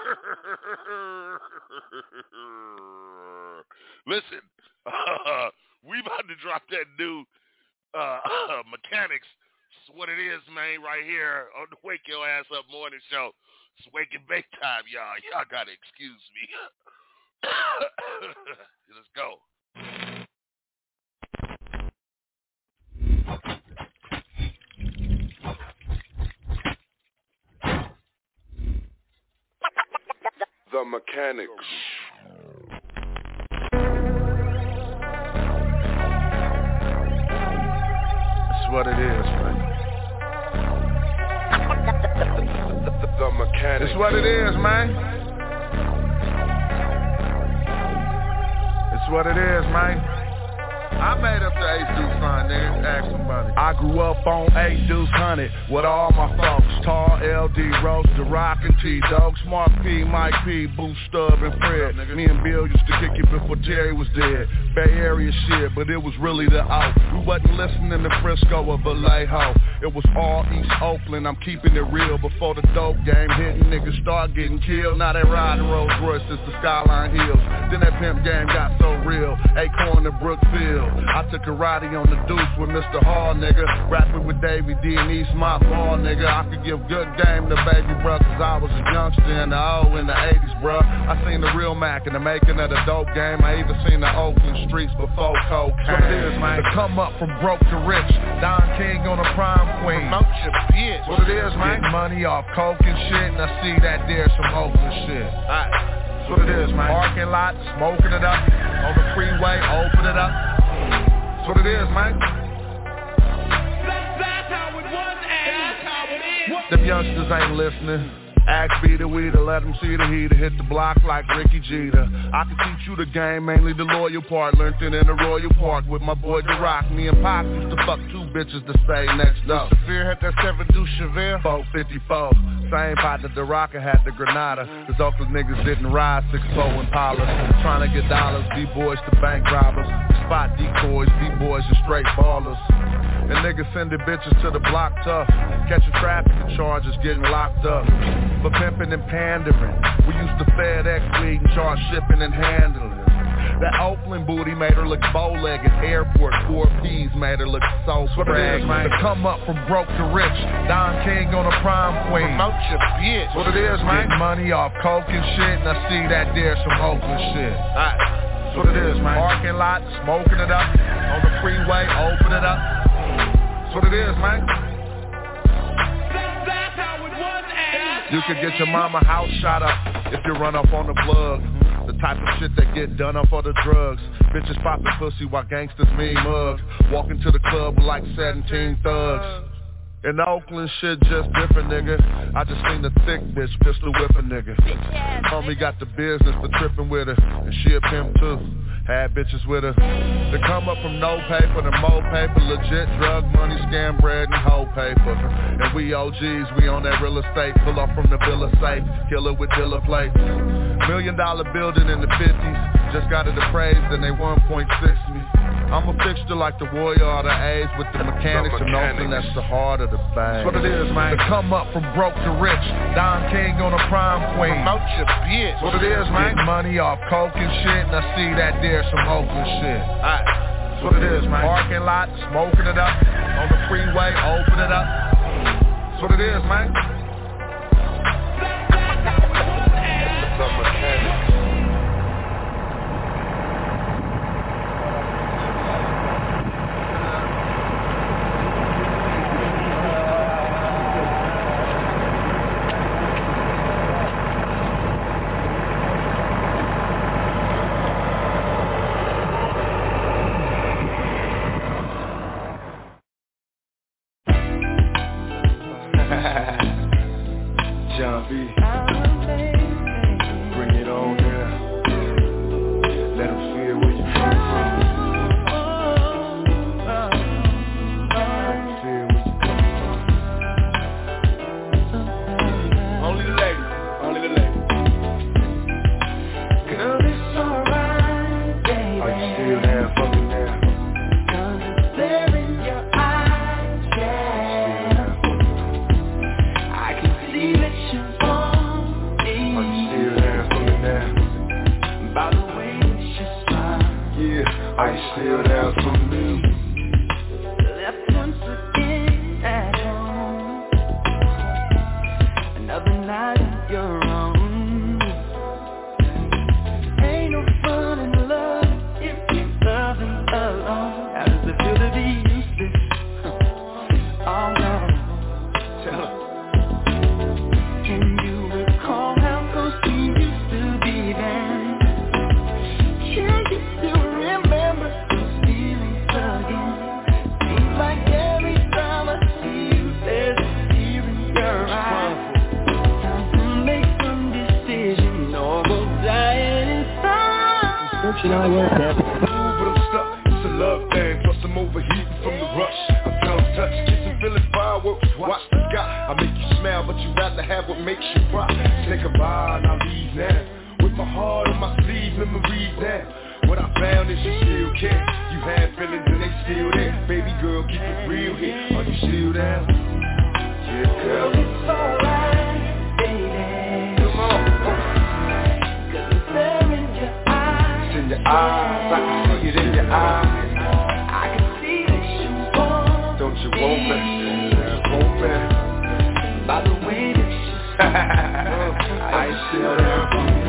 Listen, uh, we about to drop that new uh, Mechanics. It's what it is, man, right here on the Wake Your Ass Up morning show. It's wake and bake time, y'all. Y'all gotta excuse me. Let's go. The Mechanics. That's what it is, man. The Mechanics. It's what it is, man. It's what it is, man. I made up the eight deuce sign, nigga. Ask somebody. I grew up on eight deuce hundred with all my folks. Tall L D, Rose, The Rock, and T-Dog. Smart P, Mike P, Boo Stub, and Fred. Me and Bill used to kick it before Jerry was dead. Bay Area shit, but it was really the out. We wasn't listening to Frisco or Vallejo. It was all East Oakland. I'm keeping it real. Before the dope game hitting, niggas start getting killed. Now they riding Rolls Royces to Skyline Hills. Then that pimp game got so real. Acorn to Brookfield. I took a ridey on the deuce with Mister Hall, nigga. Rapping with Davey D and East my ball, nigga. I could give good game to baby bruh, cause I was a youngster in the O in the eighties, bruh. I seen the real Mac in the making of the dope game. I even seen the Oakland streets before cocaine. What it is, man. To come up from broke to rich. Don King on the prime queen. Promote your bitch. What it is, man. Get money off coke and shit, and I see that there's some Oakland shit. Alright. That's what it is, man. Parking lot, smoking it up. On the freeway, open it up. That's what it is, man. That's how it was, and that's how it is. Them youngsters ain't listening. Ask B the weeder, let them see the heater. Hit the block like Ricky Jeter. I can teach you the game, mainly the loyal part. Learned it in the Royal Park with my boy The Rock. Me and Pop used to fuck two bitches to stay next up. Severe had that seven deuce Chevelle. four fifty-four. Same partner The Rock had the Granada. Cause Oakland niggas didn't ride six four Impalas. Trying to get dollars, B-boys to bank robbers. Spot decoys, B-boys and straight ballers. And niggas sending bitches to the block tough. Catching traffic charges, getting locked up. For pimping and pandering. We used to FedEx weed and charge shipping and handling. That Oakland booty made her look bow-legged. Airport four P's made her look so sprag. To come up from broke to rich. Don King on the prime queen. Promote your bitch. What it is, man. Get money off coke and shit, and I see that there's some Oakland shit. Alright. That's what it is, man. Parking lot, smoking it up. On the freeway, open it up. That's what it is, man. That's how it was, and you could get your mama house shot up if you run up on the plug. The type of shit that get done up for the drugs. Bitches poppin' pussy while gangsters mean mugs. Walking to the club with like seventeen thugs. In Oakland shit just different, nigga. I just seen a thick bitch pistol whip a nigga. Homie got the business for trippin' with her, and she a pimp too. Had bitches with her. They come up from no paper to mo paper. Legit drug money, scam bread, and hoe paper. And we O Gs, we on that real estate. Pull up from the villa safe, killer with dealer plates. Million dollar building in the fifties. Just got it appraised and they one point six me. I'm a fixture like the warrior or the A's with the mechanics, the mechanics. And Oakland, that's the heart of the bag. That's what it is, man. To come up from broke to rich. Don King on the prime queen. Promote your bitch. That's what it is, man. Get money off coke and shit, and I see that there's some Oakland shit. Alright. That's what it is, man. Parking lot, smoking it up. On the freeway, open it up. That's what it is, man. The mechanics. You know, yeah, yeah. But I'm stuck, it's a love thing. Plus I'm overheating from the rush. I'm tongue touch, kissing, feeling fireworks. Watch the sky, I make you smile, but you rather have what makes you cry. Say goodbye and I leave now. With my heart on my sleeve, memories now. What I found is you still care. You had feelings and they still there. Baby girl, keep it real here. Are you still there? Yeah, girl, it's alright, baby. Come on. Cause it's there in your eyes. It's in your eyes, I can see it in your eyes. I can see that you want. Don't you want me? Yeah, want me. By the way that you I ain't still there for you.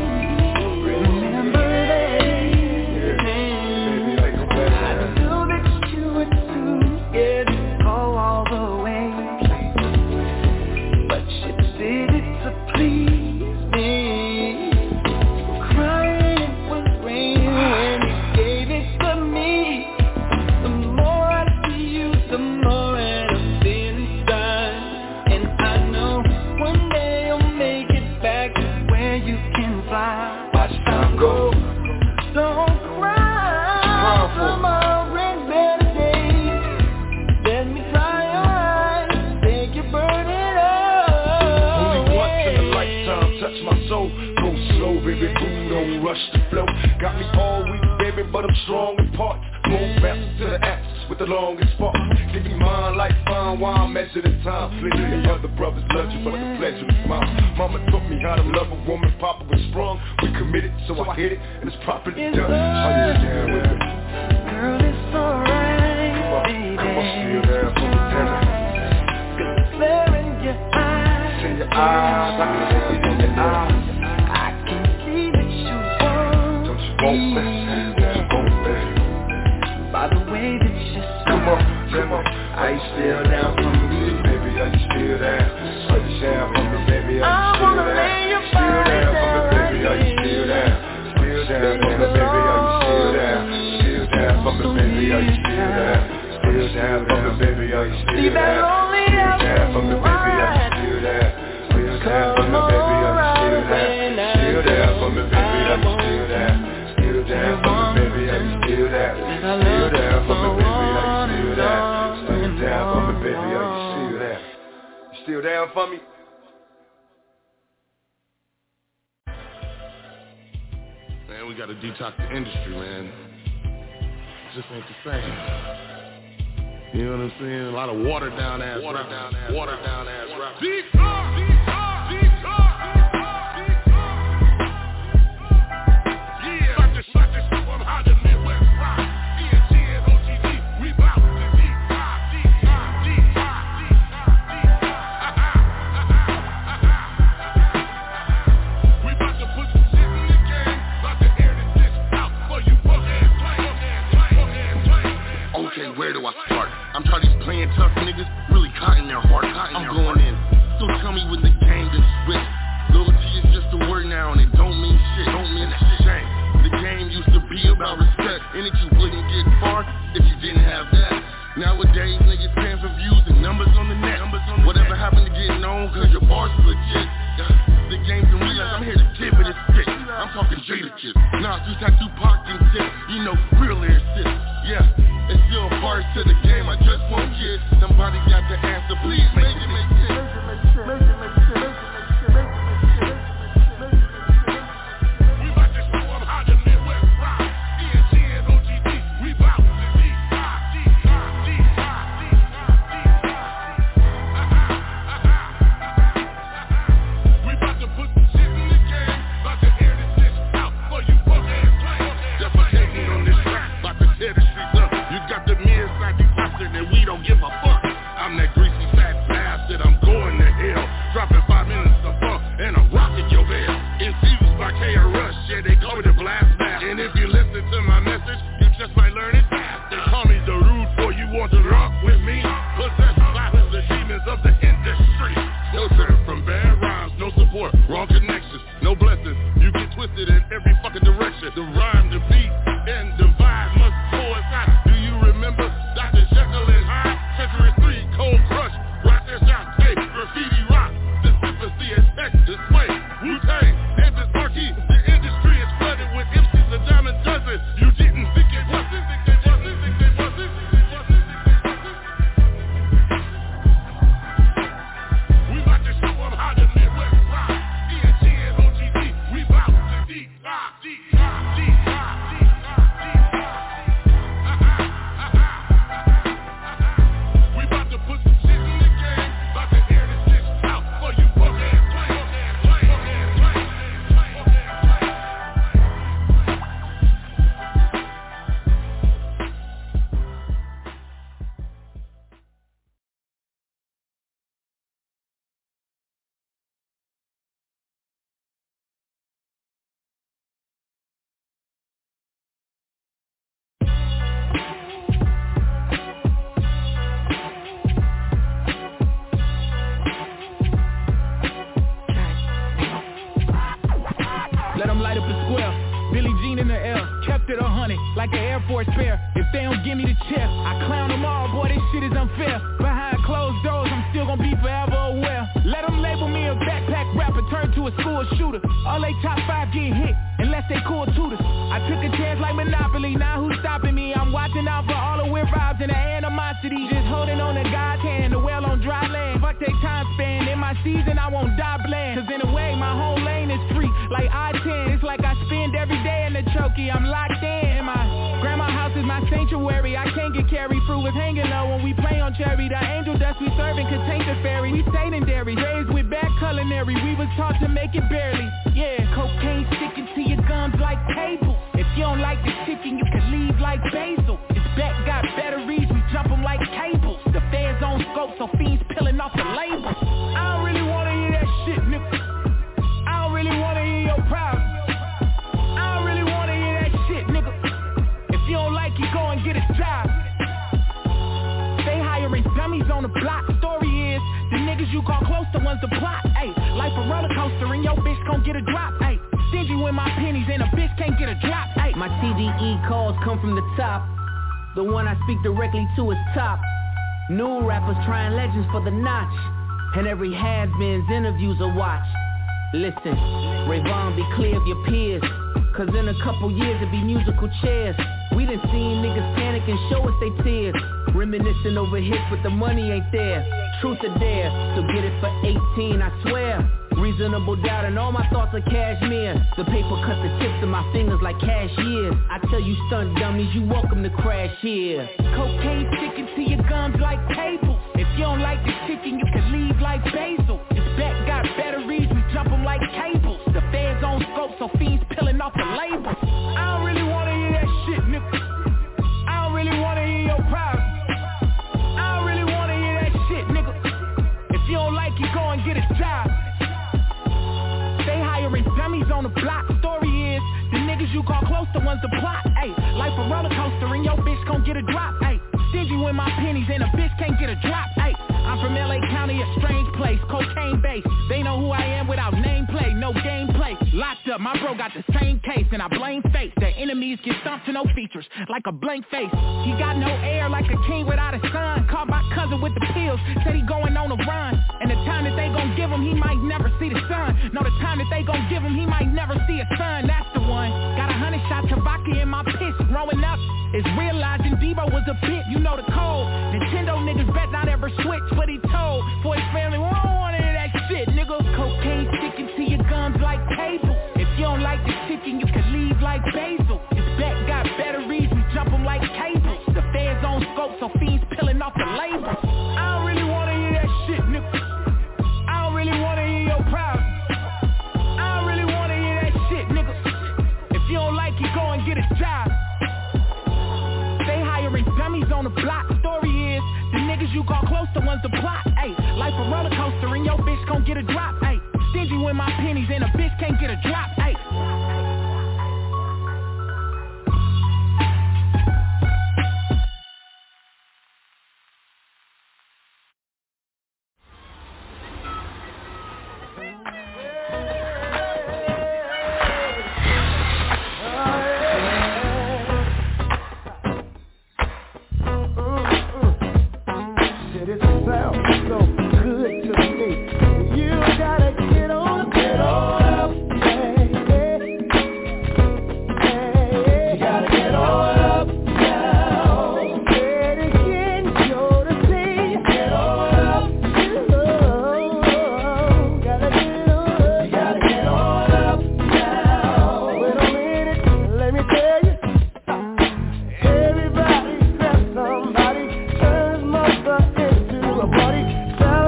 Got me all weak, baby, but I'm strong in parts. Move faster to the axis with the longest spark. Give me mine like fine wine, measured in time. Plenty of other brothers love you, but the pleasure is mine. Mama taught me how to love a woman, Papa was strong. We committed, so I hit it, and it's properly done. Are you down with it? Girl, it's alright, baby. Come on, still there for the dinner. Cause it's there in your eyes. It's in your eyes, I can see it in your eyes. Won't be, won't be. By the way that you come on, come on. Are you still down for me, baby? Are you still down? Are you down for me, baby? Are you still down? Still down for me, baby? Are you still down? Still down for me, baby? Are you still down? Still down for me, baby? Are you still down? Still down for me, baby? Are you still down? Still down for me, baby? Are you still down? Still down for me, baby? Are you still down? Still down for me, baby? Are you still down? Down for me, baby, are you still there? Still down for me, baby, are you still there? Still down for me, baby, are you still there? You still down for me? Man, we gotta detox the industry, man. It just ain't the same. You know what I'm saying? A lot of watered down ass watered down ass watered down ass rap. Detox, detox, detox. Where do I start? I'm tired of these playing tough niggas, really cotton their heart. Cotton I'm their going heart. in. So tell me when the game done switch. Loyalty is just a word now and it don't mean shit. Don't mean that shit. The game used to be about respect, and that you wouldn't get far if you didn't have that. Nowadays niggas paying for views and numbers on the net. Numbers on the Whatever net. happened to getting on cause your bars legit. The game's in real life, I'm here to tip it and stick. I'm talking Jada Kiss. Nah, through tattoo Pac and tip. You know, real lyricist. Yeah. It's still a part to the game, I just won't get. Somebody got the answer, please make it make sense. Make it make sense. We about to show them how to live with pride. E N T and O G D, we bout to deep dive, deep dive, deep dive, deep dive, deep dive. We about to put some shit in the game, about to air this shit out for you punk ass players. Defecating on this track, about to tear the streets up. You got the men side, you faster than we don't give a fuck. I'm that greasy fat black money like an Air Force pair. If they don't give me the check, I clown them all, boy, this shit is unfair. Behind closed doors, I'm still gonna be forever aware. Let them label me a backpack rapper, turn to a school shooter. All they top five getting hit, unless they cool tutors. I took a chance like Monopoly, now who's stopping me? I'm watching out for all the weird vibes and the animosity. Just holding on to God's hand, the well on dry land. Fuck they time span, in my season I won't die bland. Cause in a way, my whole lane is free, like I ten. It's like I spend every day in the chokey, I'm locked in. And my grandma house is my sanctuary. I can't get carried through with hanging low when we play on cherry. The angel dust we serving contains the fairy. We stayed in dairy, raised with bad culinary. We was taught to make it barely. Yeah, cocaine sticking to your gums like cable. If you don't like the chicken, you can leave like basil. It's back, got batteries, we jump them like cables. The feds on scope, so fiends peeling off the label. I don't really wanna hear that shit, nigga. I don't really wanna hear your problems. I don't really wanna hear that shit, nigga. If you don't like it, go and get a job. They hiring dummies on the block. Story is, the niggas you call close to ones to plot. Ayy, life a roller coaster and your bitch gon' get a drop. Ayy, stingy with my pennies and a bitch can't get a drop. Ayy, my C D E calls come from the top. The one I speak directly to is top. New rappers trying legends for the notch. And every has-beens interviews a watch. Listen, Rayvon, be clear of your peers. Cause in a couple years it be musical chairs. We done seen niggas panic and show us they tears. Reminiscing over hits but the money ain't there. Truth or dare, so get it for eighteen, I swear. Reasonable doubt and all my thoughts are cashmere. The paper cut the tips of my fingers like cashiers. I tell you stunt dummies, you welcome to crash here. Cocaine sticking to your gums like cable. If you don't like the chicken, you can leave like basil. It's back, got batteries, we jump them like cables. The feds on scope, so fiends peeling off the label. I don't really wanna hear that shit, nigga. I don't really wanna hear your problems. I don't really wanna hear that shit, nigga. If you don't like it, go and get a job. They hiring dummies on the block. Story is, the niggas you call close to ones to plot. Ayy, life a roller coaster and your bitch gon' get a drop. Ayy, stingy with my pennies and a bitch can't get a drop. Ayy, I'm from L A County, a strange place, cocaine based. They know who I am without nameplate, no gameplay. Locked up, my bro got the same case, and I blame fate. The enemies get stumped to no features, like a blank face. He got no air, like a king without a son. Caught my cousin with the pills, said he going on a run. And the time that they gon' give him, he might never see the sun. No, the time that they gon' give him, he might never see a son. That's the one. Got a hundred shot Tabaka in my piss. Growing up, it's realizing Debo was a bit, you know the code. Nintendo niggas bet not ever switch, but he told. For his family, we don't wanna hear that shit, nigga. Cocaine sticking to your gums like cable. If you don't like the chicken, you can leave like basil. It's back, got batteries, we jump them like cables. The feds on scope, so fiends peeling off the label. I don't really wanna hear that shit, nigga. I don't really wanna hear your problems. I don't really wanna hear that shit, nigga. If you don't like it, go and get a job. They hiring dummies on the block. Story is, the niggas you call close to ones to plot. Ayy, life a roller coaster and your bitch gon' get a drop. Ayy, stingy with my pennies and a bitch can't get a drop. Ayy. Somebody turns mother into a party.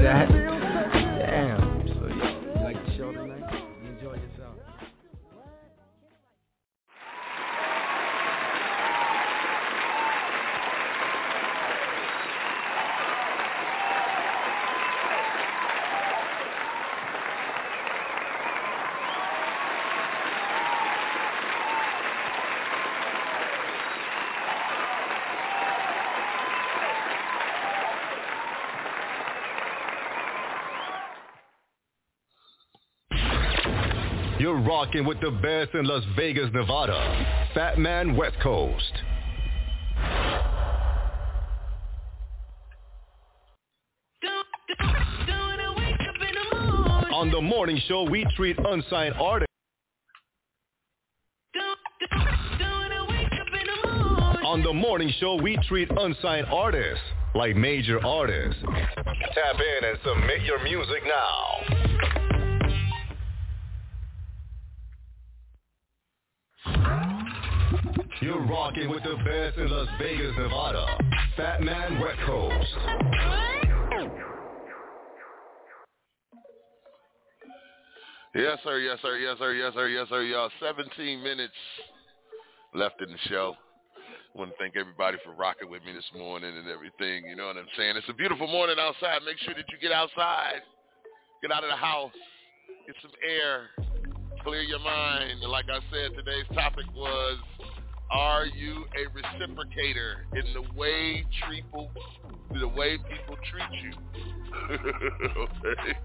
that. Damn. So yeah, you like the show tonight? You enjoy yourself? You're rocking with the best in Las Vegas, Nevada. Fat Man West Coast. On the morning show, we treat unsigned artists. On the morning show, we treat unsigned artists like major artists. Tap in and submit your music now. You're rocking with the best in Las Vegas, Nevada. Fat Man West Coast. Yes, sir, yes, sir, yes, sir, yes, sir, yes, sir, y'all. seventeen minutes left in the show. I want to thank everybody for rocking with me this morning and everything. You know what I'm saying? It's a beautiful morning outside. Make sure that you get outside. Get out of the house. Get some air. Clear your mind. And like I said, today's topic was, are you a reciprocator in the way people, the way people treat you? Okay?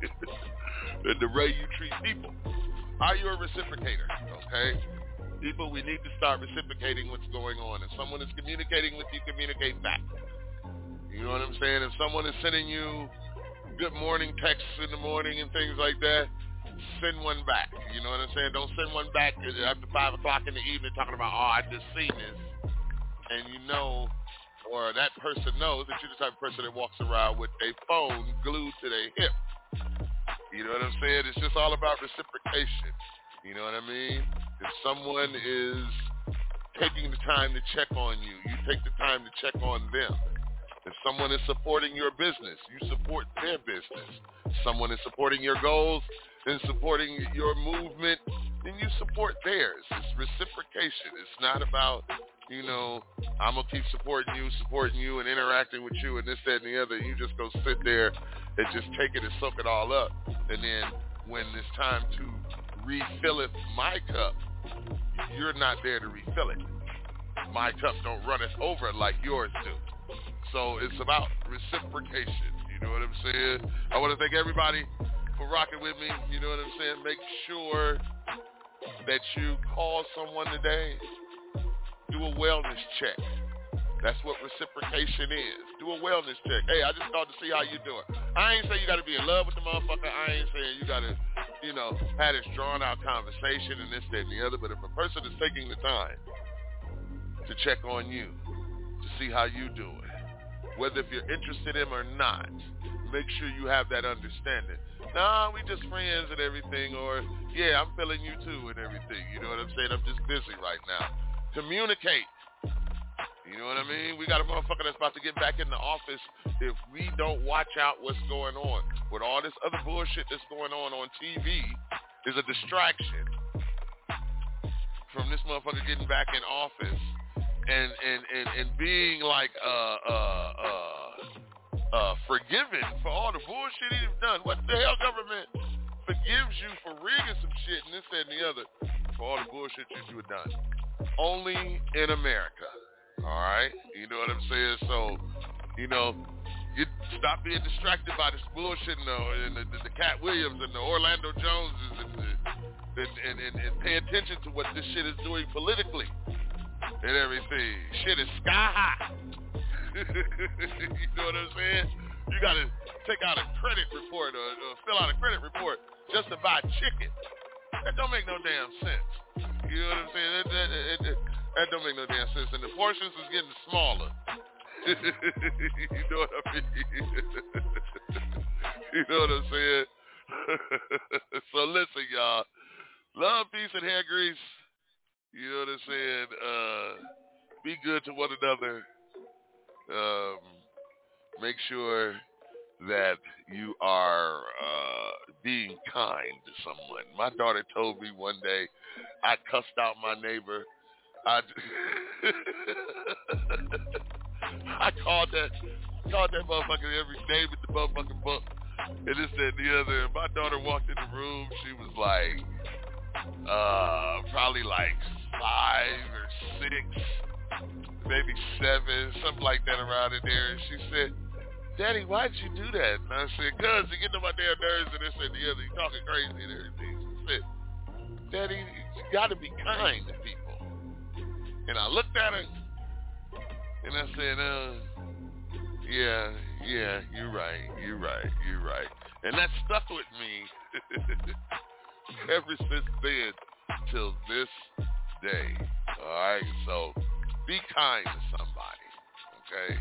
In the way you treat people. Are you a reciprocator? Okay? People, we need to start reciprocating what's going on. If someone is communicating with you, communicate back. You know what I'm saying? If someone is sending you good morning texts in the morning and things like that, send one back. You know what I'm saying? Don't send one back after five o'clock in the evening talking about, oh, I just seen this. And you know, or that person knows that you're the type of person that walks around with a phone glued to their hip. You know what I'm saying? It's just all about reciprocation. You know what I mean? If someone is taking the time to check on you, you take the time to check on them. If someone is supporting your business, you support their business. If someone is supporting your goals and supporting your movement, then you support theirs. It's reciprocation. It's not about, you know, I'm going to keep supporting you, supporting you, and interacting with you and this, that, and the other. You just go sit there and just take it and soak it all up. And then when it's time to refill it, my cup, you're not there to refill it. My cups don't run it over like yours do. So it's about reciprocation. You know what I'm saying? I want to thank everybody for rocking with me. You know what I'm saying? Make sure that you call someone today. Do a wellness check. That's what reciprocation is. Do a wellness check. Hey, I just called to see how you doing. I ain't saying you got to be in love with the motherfucker. I ain't saying you got to, you know, have this drawn out conversation and this, that, and the other. But if a person is taking the time to check on you, to see how you doing, whether if you're interested in him or not, make sure you have that understanding. Nah, we just friends and everything, or yeah, I'm feeling you too and everything. You know what I'm saying? I'm just busy right now. Communicate. You know what I mean? We got a motherfucker that's about to get back in the office if we don't watch out what's going on. With all this other bullshit that's going on on T V is a distraction from this motherfucker getting back in office and and, and, and being like uh uh uh uh forgiven for all the bullshit he's done. What the hell government forgives you for rigging some shit and this, that, and the other for all the bullshit that you have done? Only in America. All right? You know what I'm saying? So, you know, you stop being distracted by this bullshit and the, and the, the, the Cat Williams and the Orlando Joneses and, the, and, and, and, and pay attention to what this shit is doing politically and everything. Shit is sky high. You know what I'm saying? You got to take out a credit report or, or fill out a credit report just to buy chicken. That don't make no damn sense. You know what I'm saying? That, that, that, that, that don't make no damn sense. And the portions is getting smaller. You know what I mean? You know what I'm saying? So listen, y'all. Love, peace, and hair grease. You know what I'm saying? Uh, be good to one another. Um, make sure that you are uh, being kind to someone. My daughter told me one day I cussed out my neighbor. I, I called that called that motherfucker every name in the motherfucking book. And this and the other. My daughter walked in the room. She was like, uh, probably like five or six, maybe seven, something like that around in there. And she said, Daddy, why'd you do that? And I said, cuz you get on my damn nerves and this and the other. You talking crazy and everything. She said, Daddy, you gotta be kind to people. And I looked at her and I said, uh, yeah, yeah, you're right, you're right, you're right. And that stuck with me ever since then till this day. All right, so be kind to somebody, okay?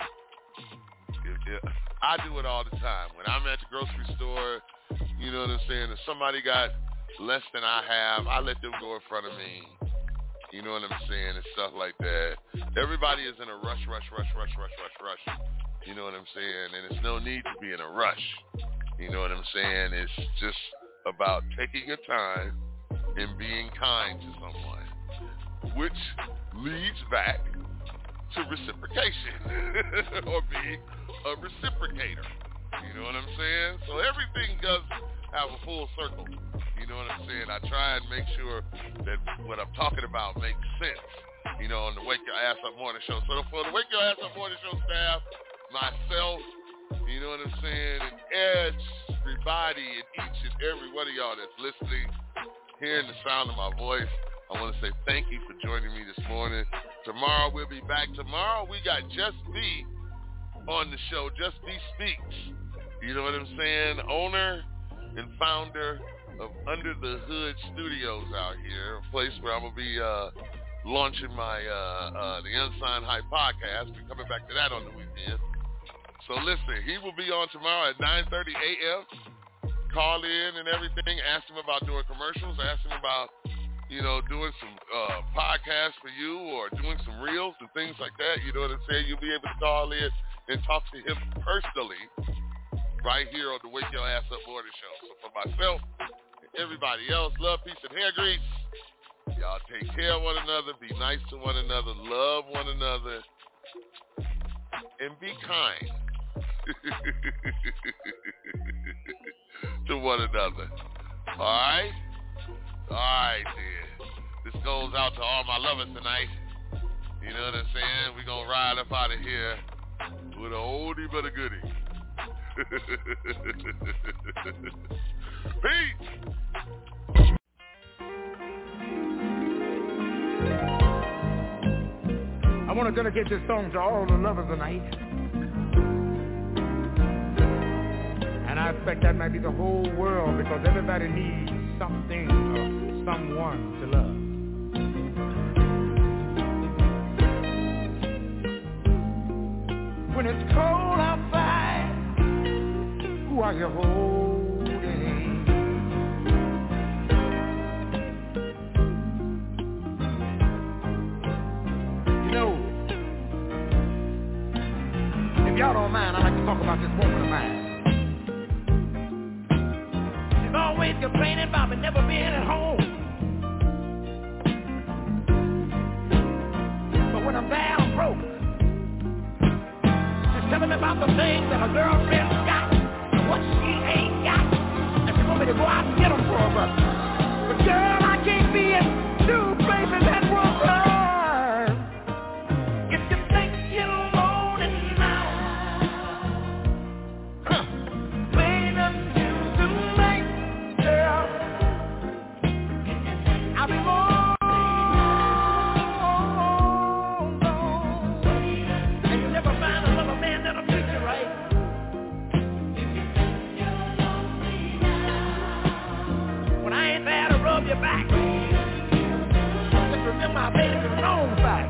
If, if, I do it all the time. When I'm at the grocery store, you know what I'm saying, if somebody got less than I have, I let them go in front of me. You know what I'm saying, and stuff like that. Everybody is in a rush, rush, rush, rush, rush, rush, rush. You know what I'm saying? And there's no need to be in a rush. You know what I'm saying? It's just about taking your time and being kind to someone, which leads back to reciprocation or being a reciprocator. You know what I'm saying? So everything does have a full circle. You know what I'm saying? I try and make sure that what I'm talking about makes sense, you know, on the Wake Your Ass Up Morning Show. So for the Wake Your Ass Up Morning Show staff, myself, you know what I'm saying, and Edge, everybody, and each and every one of y'all that's listening, hearing the sound of my voice, I want to say thank you for joining me this morning. Tomorrow we'll be back. Tomorrow we got Just B on the show. Just B Speaks. You know what I'm saying? Owner and founder of Under the Hood Studios out here, a place where I'm going to be uh, launching my uh, uh, the Unsigned Hype podcast. We're coming back to that on the weekend. So listen, he will be on tomorrow at nine thirty a.m. Call in and everything. Ask him about doing commercials. Ask him about, you know, doing some uh, podcasts for you or doing some reels and things like that. You know what I'm saying? You'll be able to call in and talk to him personally right here on the Wake Your Ass Up Morning Show. So for myself and everybody else, love, peace, and hair grease. Y'all take care of one another. Be nice to one another. Love one another. And be kind to one another. All right? All right, then. This goes out to all my lovers tonight. You know what I'm saying? We're going to ride up out of here with an oldie but a goodie. Peace. I want to dedicate this song to all the lovers tonight. And I expect that might be the whole world, because everybody needs something or someone to love. When it's cold outside, who are you holding? You know, if y'all don't mind, I'd like to talk about this woman of mine. She's always complaining about me never being at home. But when I'm down broke, she's telling me about the things that her girlfriend's got and what she ain't got. And she wants me to go out and get them for her. But, but girl, I can't be in two places at one time. If you think you're lonely now, huh, wait until tonight, girl. I'll be more. Your back. Just remember I made it a long back.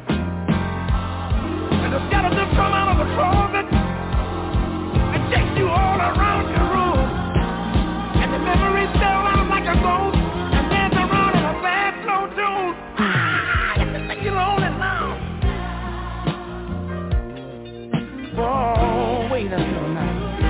And the skeleton come out of a closet and chase you all around your room. And the memories still out like a ghost and dance around in a bad slow tune. Ah, if you think you're lonely now, oh, wait until night.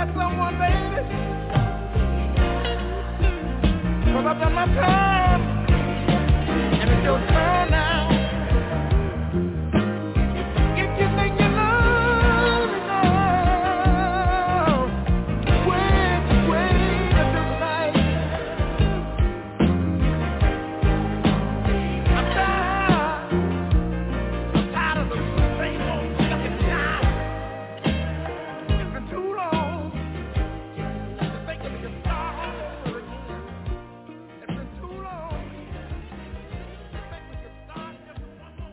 got someone, baby. Cause I've done my time, and it's your turn now. If you think you love me now, wait, wait until tonight. I'm tired, I'm tired of the same old fucking time. It's been too long to think that we can start all over again. It's been too long to think we can start just one more.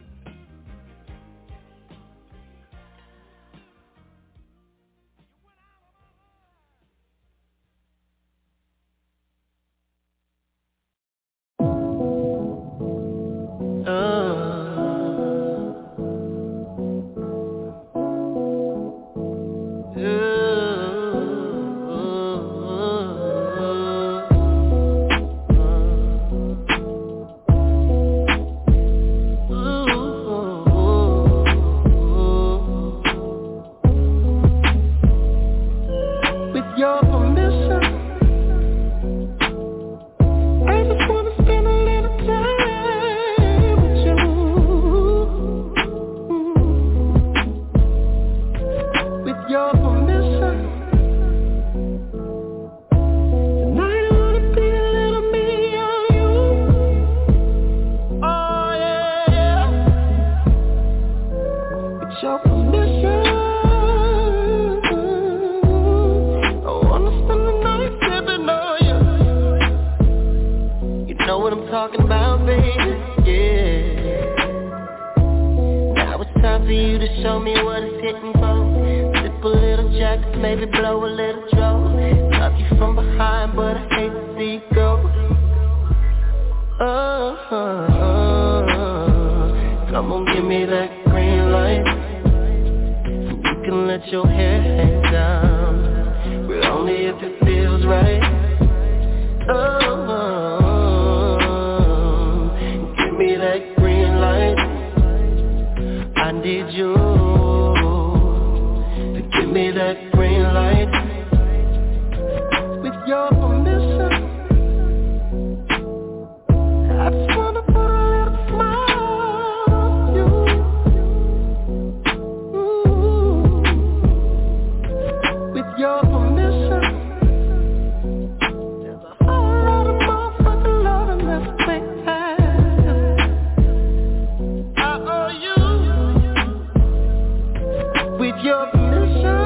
With your permission, I just wanna spend a little time with you. With your permission, tonight I wanna be a little me on you. Oh yeah, yeah. With your permission, I wanna spend the night sipping on you. You know what I'm talking about, baby, yeah. Now it's time for you to show me what it's hitting for. Sip a little jack, maybe blow a little draw. Love you from behind, but I hate to see you go. Oh, oh, oh. Come on, give me that green light. You can let your hair hang down, but only if it feels right. Oh, give me that green light. I need you to give me that green light. With your permission, I just wanna put a little smile on you. Ooh. With your permission, there's a whole lot of motherfucking loving that's been had. I owe you. With your permission,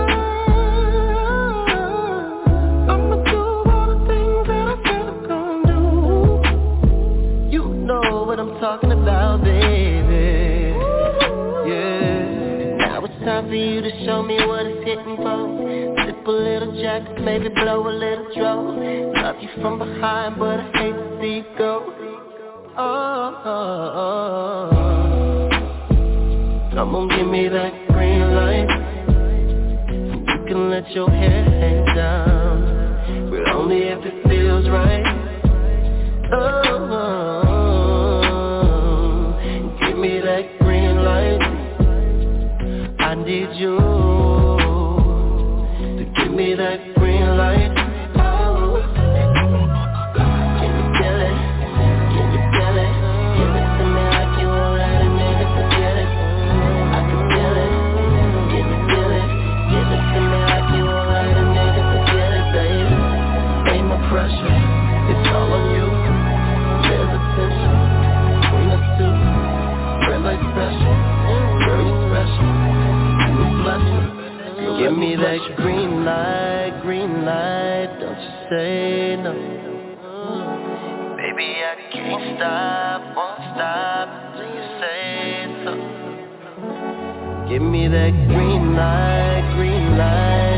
I'ma do all the things that I said I'm gonna do. You know what I'm talking about, baby. Yeah. Now it's time for you to show me what it's hitting for. Sip a little jack, maybe blow a little draw. Love you from behind, but I hate to see you go. Oh, oh, oh. Come on, give me that green light. You can let your hair hang down, but only if it feels right. Oh, give me that green light. I need you to give me that green light. Oh, can you feel it? Can you feel it? Give it to me like you won't let a nigga forget it. I can feel it. Can you feel it? Give it to me like you won't let a nigga forget it, baby. Ain't no pressure, it's all on you. There's a tension between us two. Red light special, girl you special. You a blessing. Give me that green light, green light, don't you say no. Baby, I can't stop, won't stop till you say so. Give me that green light, green light.